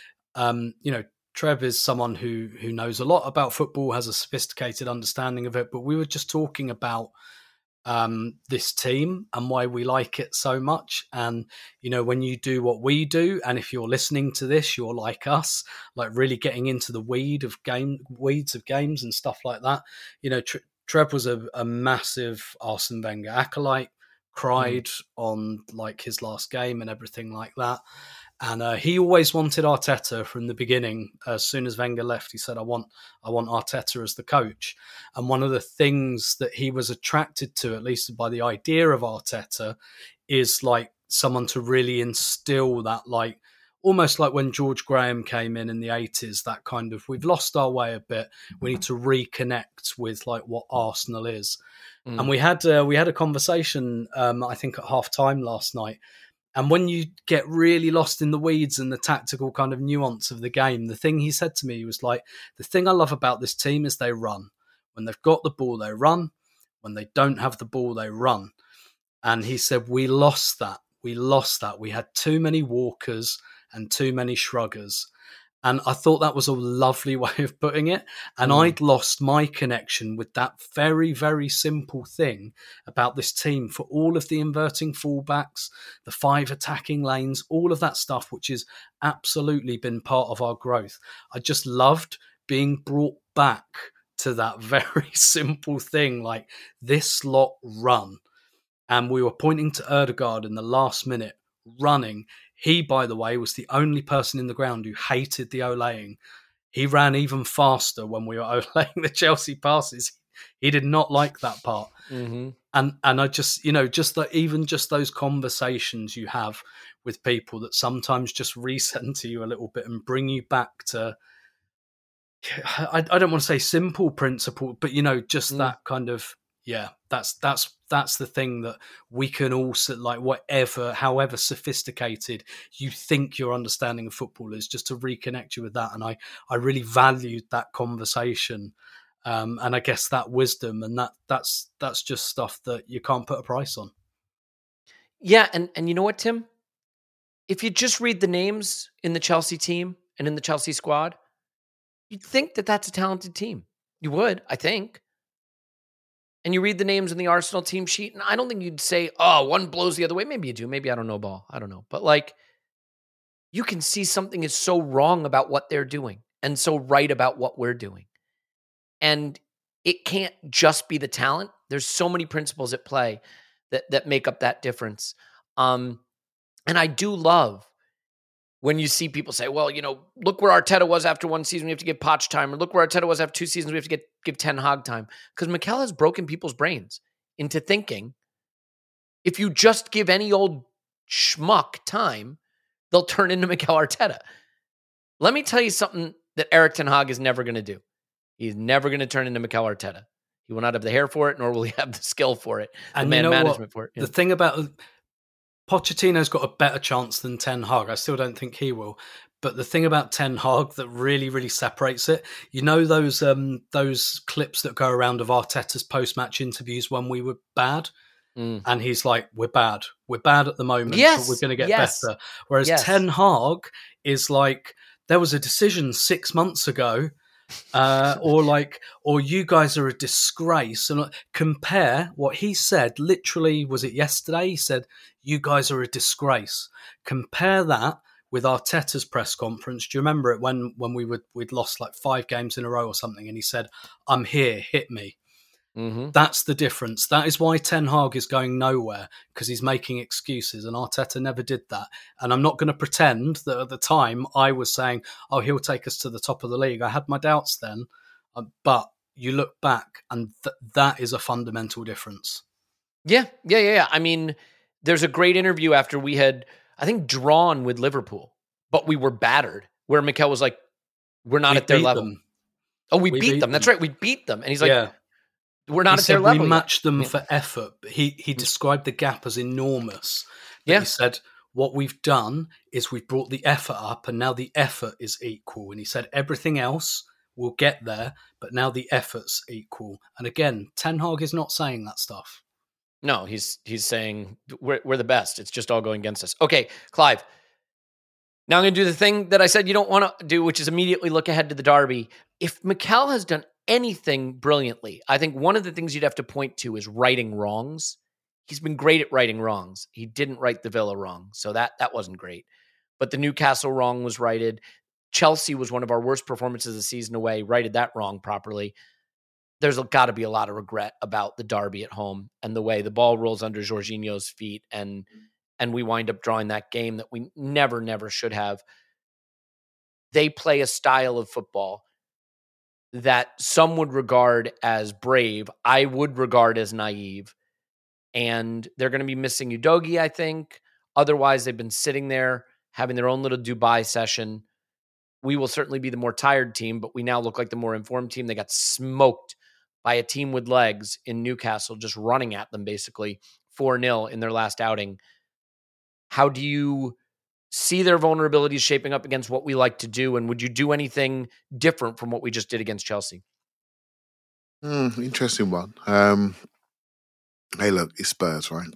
[SPEAKER 5] Trev is someone who knows a lot about football, has a sophisticated understanding of it. But we were just talking about this team and why we like it so much. And, when you do what we do, and if you're listening to this, you're like us, like really getting into the weeds of games and stuff like that. Trev was a massive Arsene Wenger acolyte, cried on like his last game and everything like that. And he always wanted Arteta from the beginning. As soon as Wenger left, he said, I want Arteta as the coach. And one of the things that he was attracted to, at least by the idea of Arteta, is like someone to really instill that, like almost like when George Graham came in the 80s, that kind of, we've lost our way a bit. We need to reconnect with like what Arsenal is. And we had a conversation, I think at half time last night. And when you get really lost in the weeds and the tactical kind of nuance of the game, the thing he said to me was like, the thing I love about this team is they run. When they've got the ball, they run. When they don't have the ball, they run. And he said, we lost that. We had too many walkers and too many shruggers. And I thought that was a lovely way of putting it. And I'd lost my connection with that very, very simple thing about this team for all of the inverting fullbacks, the 5 attacking lanes, all of that stuff, which has absolutely been part of our growth. I just loved being brought back to that very simple thing, like this lot run. And we were pointing to Ødegaard in the last minute, running. He, by the way, was the only person in the ground who hated the olaying. He ran even faster when we were olaying the Chelsea passes. He did not like that part. Mm-hmm. And I just, even just those conversations you have with people that sometimes just recenter you a little bit and bring you back to, I don't want to say simple principle, but, just that kind of, yeah, that's the thing that we can also, like, however sophisticated you think your understanding of football is, just to reconnect you with that. And I really valued that conversation, and I guess that wisdom, and that's just stuff that you can't put a price on.
[SPEAKER 2] Yeah, and you know what, Tim? If you just read the names in the Chelsea team and in the Chelsea squad, you'd think that that's a talented team. You would, I think. And you read the names in the Arsenal team sheet, and I don't think you'd say, oh, one blows the other way. Maybe you do. Maybe I don't know ball. I don't know. But like, you can see something is so wrong about what they're doing and so right about what we're doing. And it can't just be the talent. There's so many principles at play that make up that difference. And I do love when you see people say, well, look where Arteta was after one season, we have to give Poch time, or look where Arteta was after 2 seasons, we have to give Ten Hag time. Because Mikel has broken people's brains into thinking if you just give any old schmuck time, they'll turn into Mikel Arteta. Let me tell you something that Erik Ten Hag is never going to do. He's never going to turn into Mikel Arteta. He will not have the hair for it, nor will he have the skill for it, and man management for it.
[SPEAKER 5] Yeah. The thing about Pochettino's got a better chance than Ten Hag. I still don't think he will. But the thing about Ten Hag that really, really separates it, those clips that go around of Arteta's post-match interviews when we were bad, and he's like, we're bad at the moment, but we're going to get better. Whereas Ten Hag is like, there was a decision 6 months ago, or you guys are a disgrace. And compare what he said, literally, was it yesterday? He said, you guys are a disgrace. Compare that with Arteta's press conference. Do you remember it when we'd lost like 5 games in a row or something? And he said, I'm here, hit me. Mm-hmm. That's the difference. That is why Ten Hag is going nowhere, because he's making excuses, and Arteta never did that. And I'm not going to pretend that at the time I was saying, oh, he'll take us to the top of the league. I had my doubts then, but you look back and that is a fundamental difference.
[SPEAKER 2] Yeah. I mean, there's a great interview after we had, I think, drawn with Liverpool, but we were battered, where Mikel was like, we're not at their level.
[SPEAKER 5] Them.
[SPEAKER 2] Oh, we beat them. That's right. We beat them. And he's like, we're not at their level.
[SPEAKER 5] We matched them for effort. He described the gap as enormous. He said, what we've done is we've brought the effort up, and now the effort is equal. And he said, everything else will get there, but now the effort's equal. And again, Ten Hag is not saying that stuff.
[SPEAKER 2] No, he's saying we're the best. It's just all going against us. Okay, Clive. Now I'm going to do the thing that I said you don't want to do, which is immediately look ahead to the derby. If Mikel has done anything brilliantly, I think one of the things you'd have to point to is righting wrongs. He's been great at righting wrongs. He didn't right the Villa wrong, so that wasn't great. But the Newcastle wrong was righted. Chelsea was one of our worst performances of the season away, righted that wrong properly. There's got to be a lot of regret about the derby at home and the way the ball rolls under Jorginho's feet, and we wind up drawing that game that we never should have. They play a style of football that some would regard as brave. I would regard as naive. And they're going to be missing Udogie, I think. Otherwise, they've been sitting there having their own little Dubai session. We will certainly be the more tired team, but we now look like the more informed team. They got smoked by a team with legs in Newcastle, just running at them basically 4-0 in their last outing. How do you see their vulnerabilities shaping up against what we like to do? And would you do anything different from what we just did against Chelsea?
[SPEAKER 4] Interesting one. Hey, look, it's Spurs, right?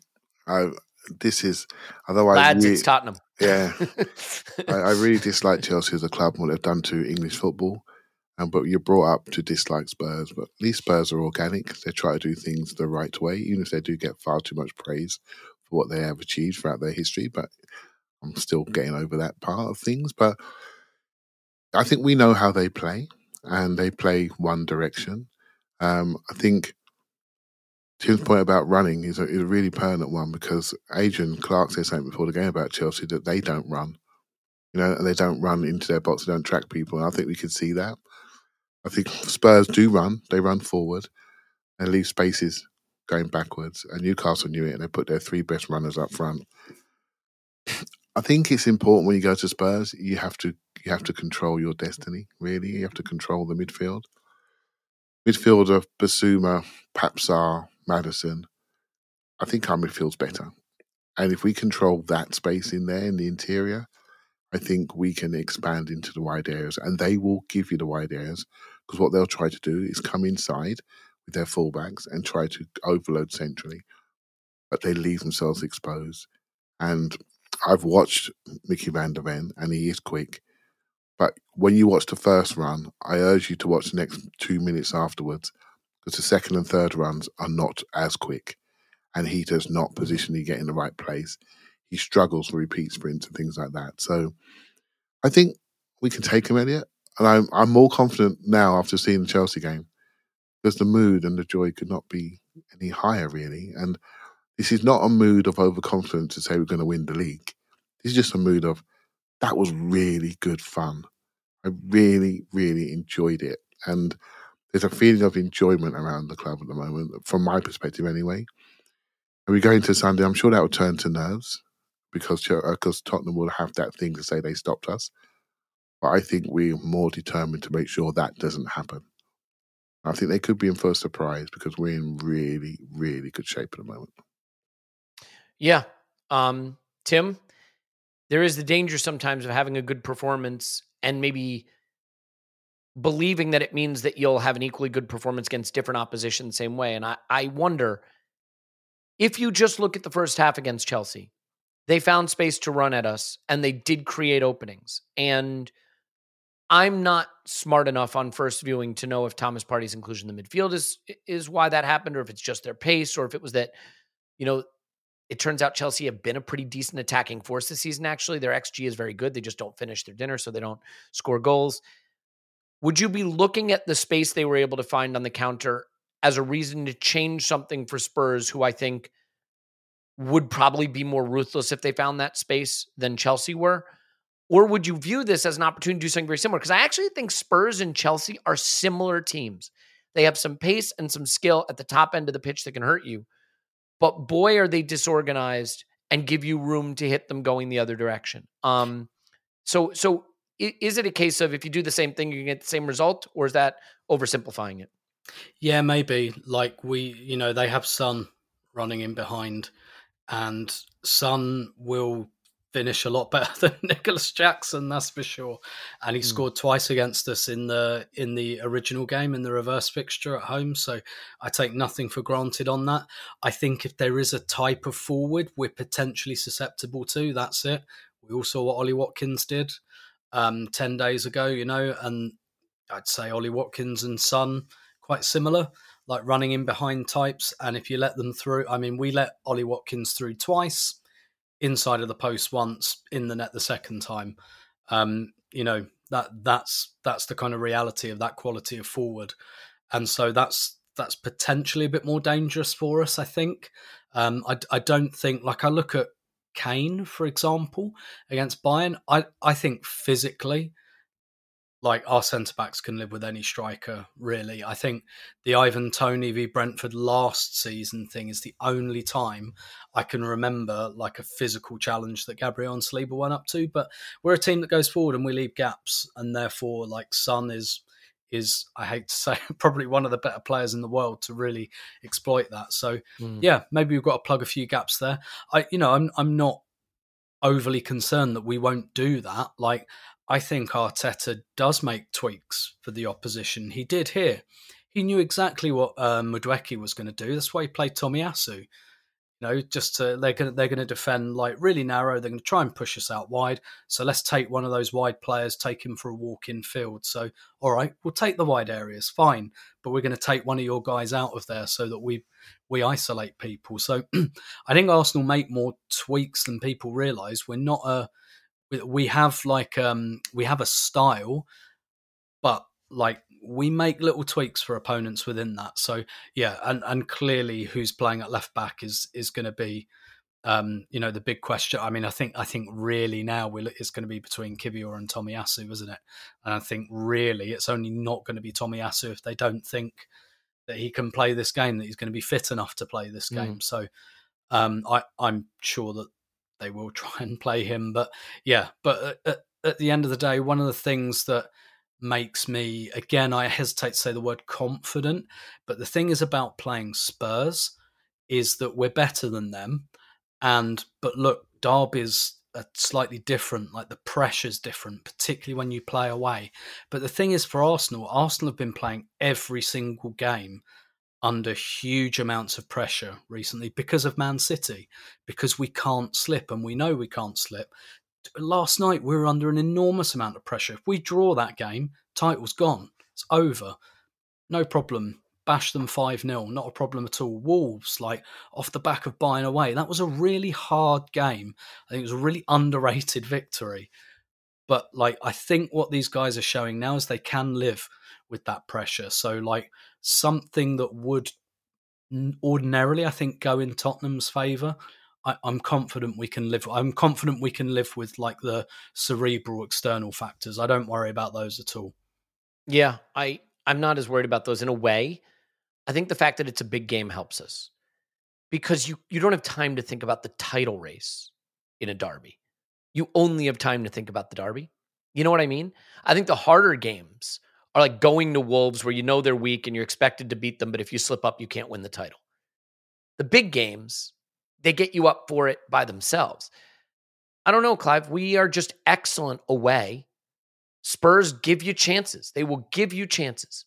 [SPEAKER 2] Lads, it's Tottenham.
[SPEAKER 4] Yeah. I really dislike Chelsea as a club and what they've done to English football. But you're brought up to dislike Spurs. But at least Spurs are organic. They try to do things the right way, even if they do get far too much praise for what they have achieved throughout their history. But I'm still getting over that part of things. But I think we know how they play, and they play one direction. I think Tim's point about running is a really pertinent one, because Adrian Clark said something before the game about Chelsea that they don't run. And they don't run into their box, they don't track people. And I think we could see that. I think Spurs do run. They run forward and leave spaces going backwards. And Newcastle knew it, and they put their 3 best runners up front. I think it's important when you go to Spurs, you have to control your destiny, really. You have to control the midfield. Midfield of Basuma, Papsar, Maddison. I think our midfield's better. And if we control that space in there, in the interior, I think we can expand into the wide areas, and they will give you the wide areas, because what they'll try to do is come inside with their fullbacks and try to overload centrally, but they leave themselves exposed. And I've watched Mickey van der Ven, and he is quick. But when you watch the first run, I urge you to watch the next 2 minutes afterwards, because the second and third runs are not as quick, and he does not positionally get in the right place. He struggles for repeat sprints and things like that. So I think we can take him, Elliot. And I'm more confident now after seeing the Chelsea game because the mood and the joy could not be any higher, really. And this is not a mood of overconfidence to say we're going to win the league. This is just a mood of, that was really good fun. I really, really enjoyed it. And there's a feeling of enjoyment around the club at the moment, from my perspective anyway. And we go into Sunday, I'm sure that will turn to nerves because Tottenham will have that thing to say they stopped us. But I think we're more determined to make sure that doesn't happen. I think they could be in for a surprise because we're in really, really good shape at the moment.
[SPEAKER 2] Yeah. Tim, there is the danger sometimes of having a good performance and maybe believing that it means that you'll have an equally good performance against different opposition the same way. And I wonder, if you just look at the first half against Chelsea, they found space to run at us and they did create openings. And I'm not smart enough on first viewing to know if Thomas Partey's inclusion in the midfield is why that happened, or if it's just their pace, or if it was that, it turns out Chelsea have been a pretty decent attacking force this season, actually. Their XG is very good. They just don't finish their dinner, so they don't score goals. Would you be looking at the space they were able to find on the counter as a reason to change something for Spurs, who I think would probably be more ruthless if they found that space than Chelsea were? Or would you view this as an opportunity to do something very similar? Because I actually think Spurs and Chelsea are similar teams. They have some pace and some skill at the top end of the pitch that can hurt you. But boy, are they disorganized and give you room to hit them going the other direction. So is it a case of if you do the same thing, you can get the same result, or is that oversimplifying it?
[SPEAKER 5] Yeah, maybe. Like they have Son running in behind, and Son will finish a lot better than Nicholas Jackson, that's for sure. And he scored twice against us in the original game, in the reverse fixture at home. So I take nothing for granted on that. I think if there is a type of forward we're potentially susceptible to, that's it. We all saw what Ollie Watkins did 10 days ago, and I'd say Ollie Watkins and Son quite similar, like running in behind types. And if you let them through, we let Ollie Watkins through twice, inside of the post once, in the net the second time. That's the kind of reality of that quality of forward. And so that's potentially a bit more dangerous for us, I think. I don't think, like I look at Kane, for example, against Bayern, I think physically, like, our centre-backs can live with any striker, really. I think the Ivan Toney v Brentford last season thing is the only time I can remember like a physical challenge that Gabriel and Saliba went up to. But we're a team that goes forward and we leave gaps, and therefore, like, Son is I hate to say, probably one of the better players in the world to really exploit that. So yeah, maybe we've got to plug a few gaps there. I'm not overly concerned that we won't do that. Like, I think Arteta does make tweaks for the opposition. He did here. He knew exactly what Madueke was going to do. That's why he played Tomiyasu. They're going to defend like really narrow. They're going to try and push us out wide. So let's take one of those wide players, take him for a walk in field. So, all right, we'll take the wide areas, fine. But we're going to take one of your guys out of there so that we isolate people. So I think Arsenal make more tweaks than people realise. We're not we have a style, but like, we make little tweaks for opponents within that. So yeah, and clearly who's playing at left back is going to be the big question. I think really now it's going to be between Kiwior and Tomiyasu, isn't it? And I think really it's only not going to be Tomiyasu if they don't think that he can play this game, that he's going to be fit enough to play this game. So I'm sure that they will try and play him. But yeah, at the end of the day, one of the things that makes me, again, I hesitate to say the word confident, but the thing is about playing Spurs is that we're better than them. But look, Derby's slightly different, like the pressure's different, particularly when you play away. But the thing is, for Arsenal have been playing every single game under huge amounts of pressure recently because of Man City, because we can't slip, and we know we can't slip. Last night, we were under an enormous amount of pressure. If we draw that game, title's gone. It's over. No problem. Bash them 5-0. Not a problem at all. Wolves, like, off the back of Bayern away. That was a really hard game. I think it was a really underrated victory. But like, I think what these guys are showing now is they can live with that pressure. So like something that would ordinarily, I think, go in Tottenham's favour, I'm confident we can live. I'm confident we can live with like the cerebral external factors. I don't worry about those at all.
[SPEAKER 2] Yeah, I'm not as worried about those in a way. I think the fact that it's a big game helps us because you don't have time to think about the title race in a derby. You only have time to think about the derby. You know what I mean? I think the harder games are like going to Wolves where you know they're weak and you're expected to beat them, but if you slip up, you can't win the title. The big games, they get you up for it by themselves. I don't know, Clive. We are just excellent away. Spurs give you chances. They will give you chances.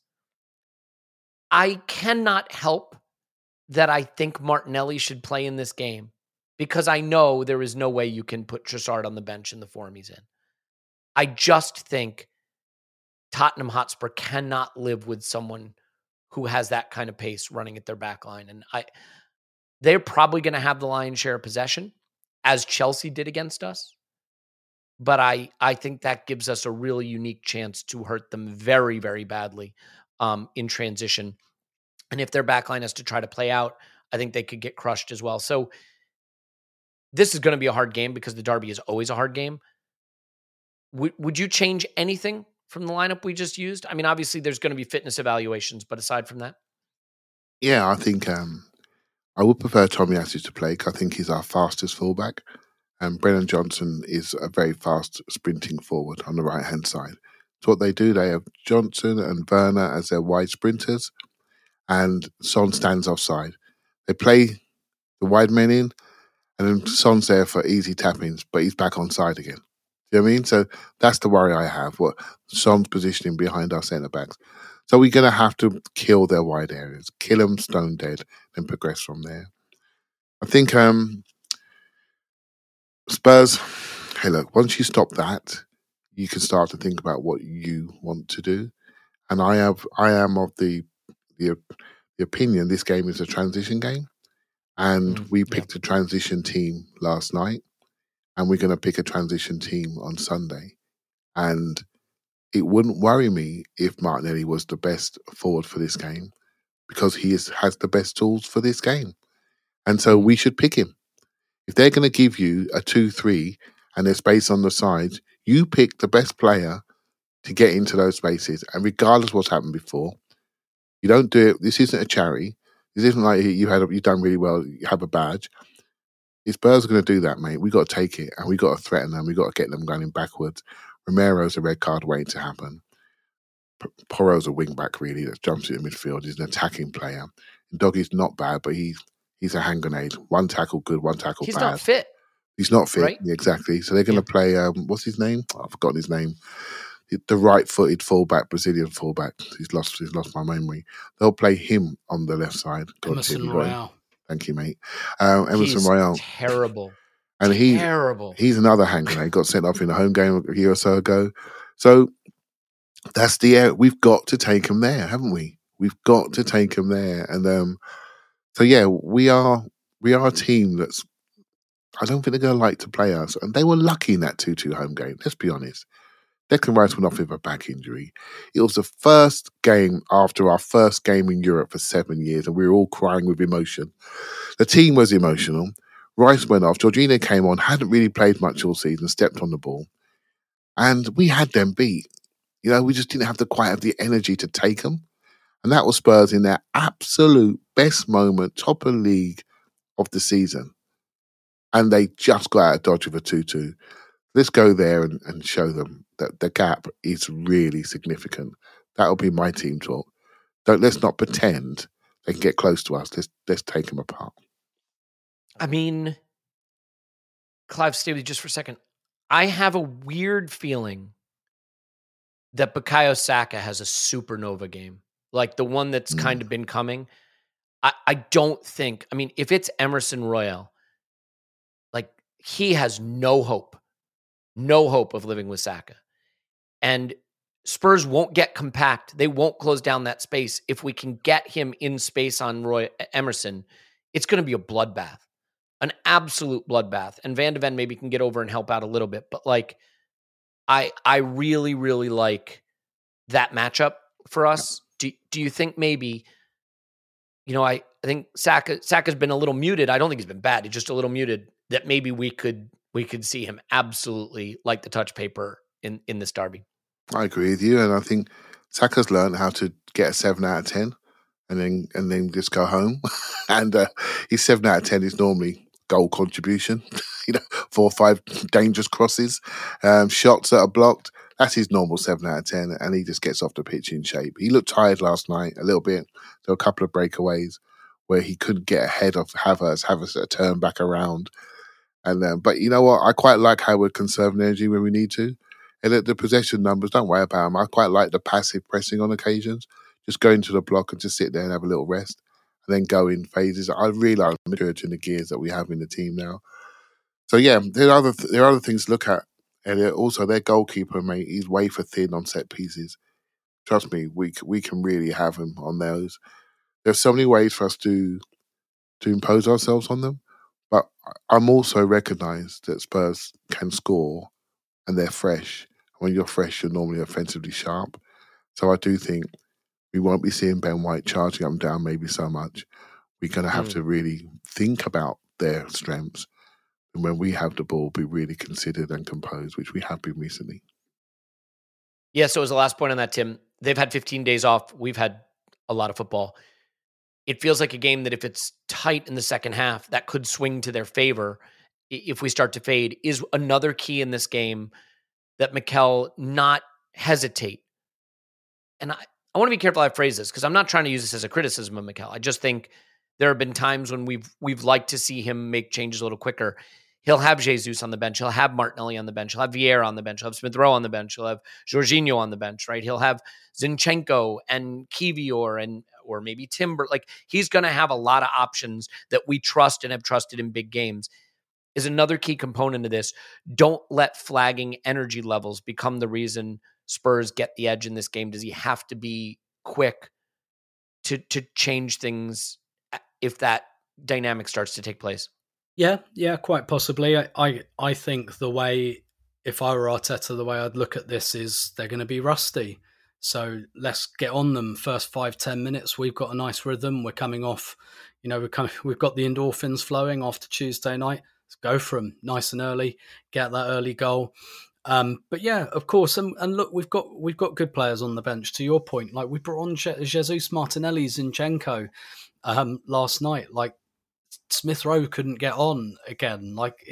[SPEAKER 2] I cannot help that I think Martinelli should play in this game because I know there is no way you can put Trossard on the bench in the form he's in. I just think Tottenham Hotspur cannot live with someone who has that kind of pace running at their back line. And they're probably going to have the lion's share of possession, as Chelsea did against us. But I think that gives us a really unique chance to hurt them very, very badly in transition. And if their backline has to try to play out, I think they could get crushed as well. So this is going to be a hard game because the derby is always a hard game. Would you change anything from the lineup we just used? I mean, obviously there's going to be fitness evaluations, but aside from that?
[SPEAKER 4] Yeah, I think I would prefer Tomiyasu to play because I think he's our fastest fullback. And Brennan Johnson is a very fast sprinting forward on the right-hand side. So what they do, they have Johnson and Werner as their wide sprinters, and Son stands offside. They play the wide men in, and then Son's there for easy tap-ins, but he's back on side again. Do you know what I mean? So that's the worry I have, what Son's positioning behind our centre-backs. So we're going to have to kill their wide areas, kill them stone dead, and progress from there. I think Spurs, hey, look, once you stop that, you can start to think about what you want to do. And I am of the opinion this game is a transition game. And we picked a transition team last night. And we're going to pick a transition team on Sunday. And it wouldn't worry me if Martinelli was the best forward for this game because he has the best tools for this game. And so we should pick him. If they're going to give you a 2-3 and there's space on the sides, you pick the best player to get into those spaces. And regardless of what's happened before, you don't do it. This isn't a charity. This isn't like you've done really well, you have a badge. If Spurs are going to do that, mate, we got to take it and we got to threaten them. We got to get them going backwards. Romero's a red card waiting to happen. Porro's a wing back really that jumps in the midfield. He's an attacking player. Doggy's not bad, but he's a hand grenade. One tackle good, one tackle bad.
[SPEAKER 2] He's not fit.
[SPEAKER 4] He's not fit,
[SPEAKER 2] right?
[SPEAKER 4] Yeah, exactly. So they're going to play, what's his name? I've forgotten his name. The right-footed fullback, Brazilian fullback. He's lost my memory. They'll play him on the left side.
[SPEAKER 5] Emerson Royale.
[SPEAKER 4] Thank you, mate. Emerson Royale.
[SPEAKER 2] Terrible.
[SPEAKER 4] And
[SPEAKER 2] terrible.
[SPEAKER 4] He's another hand grenade. Got sent off in a home game a year or so ago. So that's the area. We've got to take him there, haven't we? We've got to take him there. And so yeah, we are a team that's, I don't think they're going to like to play us. And they were lucky in that 2-2 home game. Let's be honest. Declan Rice went off with a back injury. It was the first game after our first game in Europe for 7 years, and we were all crying with emotion. The team was emotional. Rice went off. Jorginho came on, hadn't really played much all season, stepped on the ball. And we had them beat. You know, we just didn't quite have the energy to take them. And that was Spurs in their absolute best moment, top of the league of the season. And they just got out of dodge with a 2-2. Let's go there and show them that the gap is really significant. That'll be my team talk. Let's not pretend they can get close to us. Let's take them apart.
[SPEAKER 2] I mean, Clive, stay with me just for a second. I have a weird feeling that Bukayo Saka has a supernova game, like the one that's kind of been coming. I don't think, I mean, if it's Emerson Royale, like he has no hope of living with Saka. And Spurs won't get compact. They won't close down that space. If we can get him in space on Emerson, it's going to be a bloodbath, an absolute bloodbath. And Van de Ven maybe can get over and help out a little bit. But like, I really, really like that matchup for us. Do you think maybe, I think Saka's been a little muted. I don't think he's been bad. He's just a little muted, that maybe we could see him absolutely like the touch paper in this derby.
[SPEAKER 4] I agree with you, and I think Saka's learned how to get a 7 out of 10 and then just go home. And his 7 out of 10 is normally goal contribution, 4 or 5 dangerous crosses, shots that are blocked. That's his normal 7 out of 10, and he just gets off the pitch in shape. He looked tired last night a little bit. There were a couple of breakaways where he couldn't get ahead of Havertz turn back around. And but you know what? I quite like how we're conserving energy when we need to. And the possession numbers, don't worry about them. I quite like the passive pressing on occasions. Just go into the block and just sit there and have a little rest, and then go in phases. I really like the maturity and the gears that we have in the team now. So yeah, there are other things to look at. And also their goalkeeper, mate, he's wafer thin on set pieces. Trust me, we can really have him on those. There's so many ways for us to impose ourselves on them. But I'm also recognised that Spurs can score and they're fresh. When you're fresh, you're normally offensively sharp. So I do think we won't be seeing Ben White charging up and down maybe so much. We're going to have to really think about their strengths. And when we have the ball, be really considered and composed, which we have been recently.
[SPEAKER 2] Yeah, so as the last point on that, Tim, they've had 15 days off. We've had a lot of football. It feels like a game that if it's tight in the second half, that could swing to their favor if we start to fade. Is another key in this game that Mikel not hesitate. And I want to be careful how I phrase this, because I'm not trying to use this as a criticism of Mikel. I just think there have been times when we've liked to see him make changes a little quicker. He'll have Jesus on the bench. He'll have Martinelli on the bench. He'll have Vieira on the bench. He'll have Smith Rowe on the bench. He'll have Jorginho on the bench, right? He'll have Zinchenko and Kivior or maybe Timber. Like, he's going to have a lot of options that we trust and have trusted in big games. Is another key component of this. Don't let flagging energy levels become the reason Spurs get the edge in this game. Does he have to be quick to change things if that dynamic starts to take place?
[SPEAKER 5] Yeah, quite possibly. I think the way, if I were Arteta, the way I'd look at this is they're going to be rusty. So let's get on them. First 5-10 minutes, we've got a nice rhythm. We're coming off, we've got the endorphins flowing after Tuesday night. Let's go for them nice and early, get that early goal. But yeah, of course, and look, we've got good players on the bench. To your point, like we brought on Jesus, Martinelli, Zinchenko last night. Like, Smith Rowe couldn't get on again. Like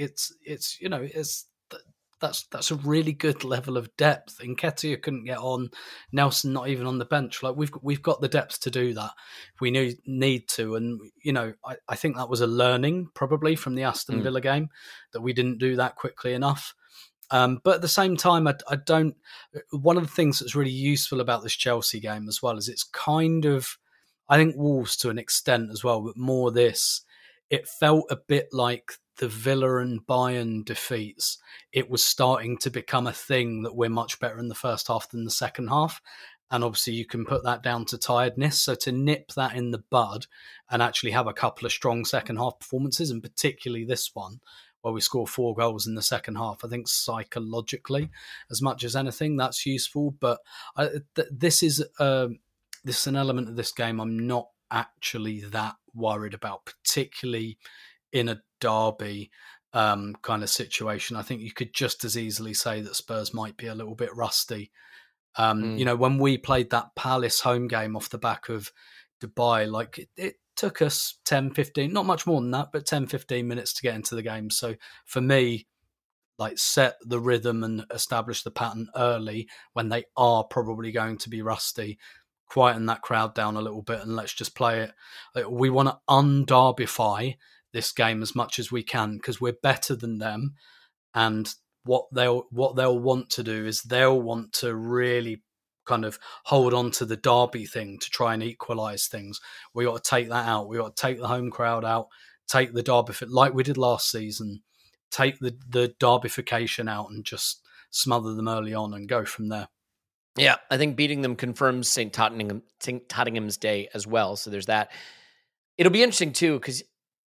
[SPEAKER 5] that's a really good level of depth. Nketiah couldn't get on. Nelson not even on the bench. Like we've got the depth to do that. We need to, and I think that was a learning probably from the Aston Villa game, that we didn't do that quickly enough. But at the same time, I don't. One of the things that's really useful about this Chelsea game as well is it's kind of, I think Wolves to an extent as well, but more this. It felt a bit like the Villa and Bayern defeats. It was starting to become a thing that we're much better in the first half than the second half. And obviously you can put that down to tiredness. So to nip that in the bud and actually have a couple of strong second half performances, and particularly this one, where we score 4 goals in the second half, I think psychologically, as much as anything, that's useful. But this is an element of this game I'm not actually that worried about, particularly in a derby kind of situation. I think you could just as easily say that Spurs might be a little bit rusty. When we played that Palace home game off the back of Dubai, like it took us 10, 15, not much more than that, but 10, 15 minutes to get into the game. So for me, like, set the rhythm and establish the pattern early when they are probably going to be rusty. Quieten that crowd down a little bit and let's just play it. We want to un-Derbyfy this game as much as we can, because we're better than them. And what they'll want to do is they'll want to really kind of hold on to the derby thing to try and equalise things. We got to take that out. We got to take the home crowd out, take the derby, like we did last season, take the derbyfication out and just smother them early on and go from there.
[SPEAKER 2] Yeah, I think beating them confirms St. Tottenham's Day as well. So there's that. It'll be interesting too, because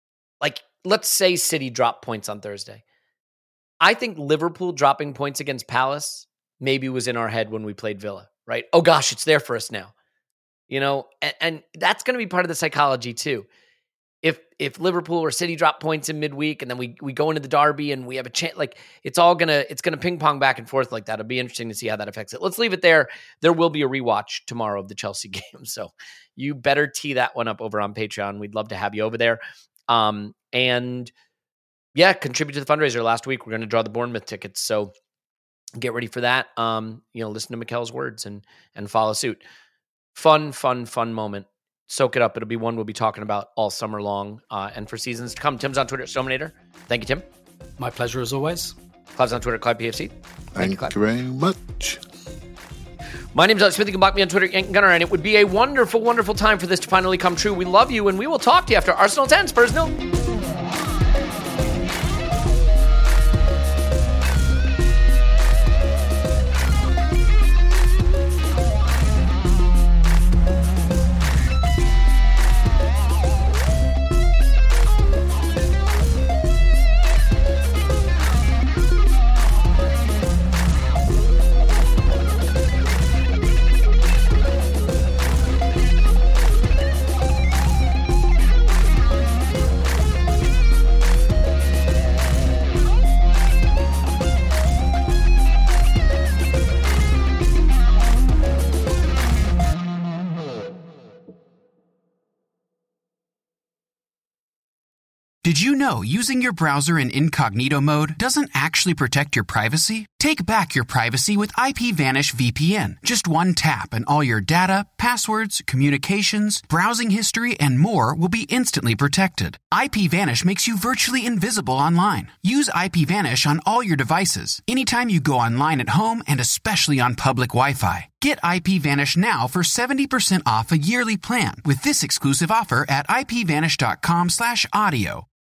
[SPEAKER 2] let's say City drop points on Thursday. I think Liverpool dropping points against Palace maybe was in our head when we played Villa, right? Oh gosh, it's there for us now. And that's going to be part of the psychology too. If Liverpool or City drop points in midweek and then we go into the derby and we have a chance, like it's going to ping pong back and forth like that. It'll be interesting to see how that affects it. Let's leave it there. There will be a rewatch tomorrow of the Chelsea game. So you better tee that one up over on Patreon. We'd love to have you over there. And yeah, contribute to the fundraiser. Last week, we're going to draw the Bournemouth tickets. So get ready for that. Listen to Mikel's words and follow suit. Fun moment. Soak it up. It'll be one we'll be talking about all summer long and for seasons to come. Tim's on Twitter at Stominator. Thank you, Tim.
[SPEAKER 5] My pleasure as always.
[SPEAKER 2] Clive's on Twitter at ClivePFC.
[SPEAKER 4] Thank you, Clive. Very much.
[SPEAKER 2] My name's Alex Smith. You can block me on Twitter, Yank Gunner, and it would be a wonderful, wonderful time for this to finally come true. We love you, and we will talk to you after Arsenal 10, Spurs 0.
[SPEAKER 6] Did you know using your browser in incognito mode doesn't actually protect your privacy? Take back your privacy with IPVanish VPN. Just one tap and all your data, passwords, communications, browsing history, and more will be instantly protected. IPVanish makes you virtually invisible online. Use IPVanish on all your devices, anytime you go online at home and especially on public Wi-Fi. Get IPVanish now for 70% off a yearly plan with this exclusive offer at IPVanish.com/audio.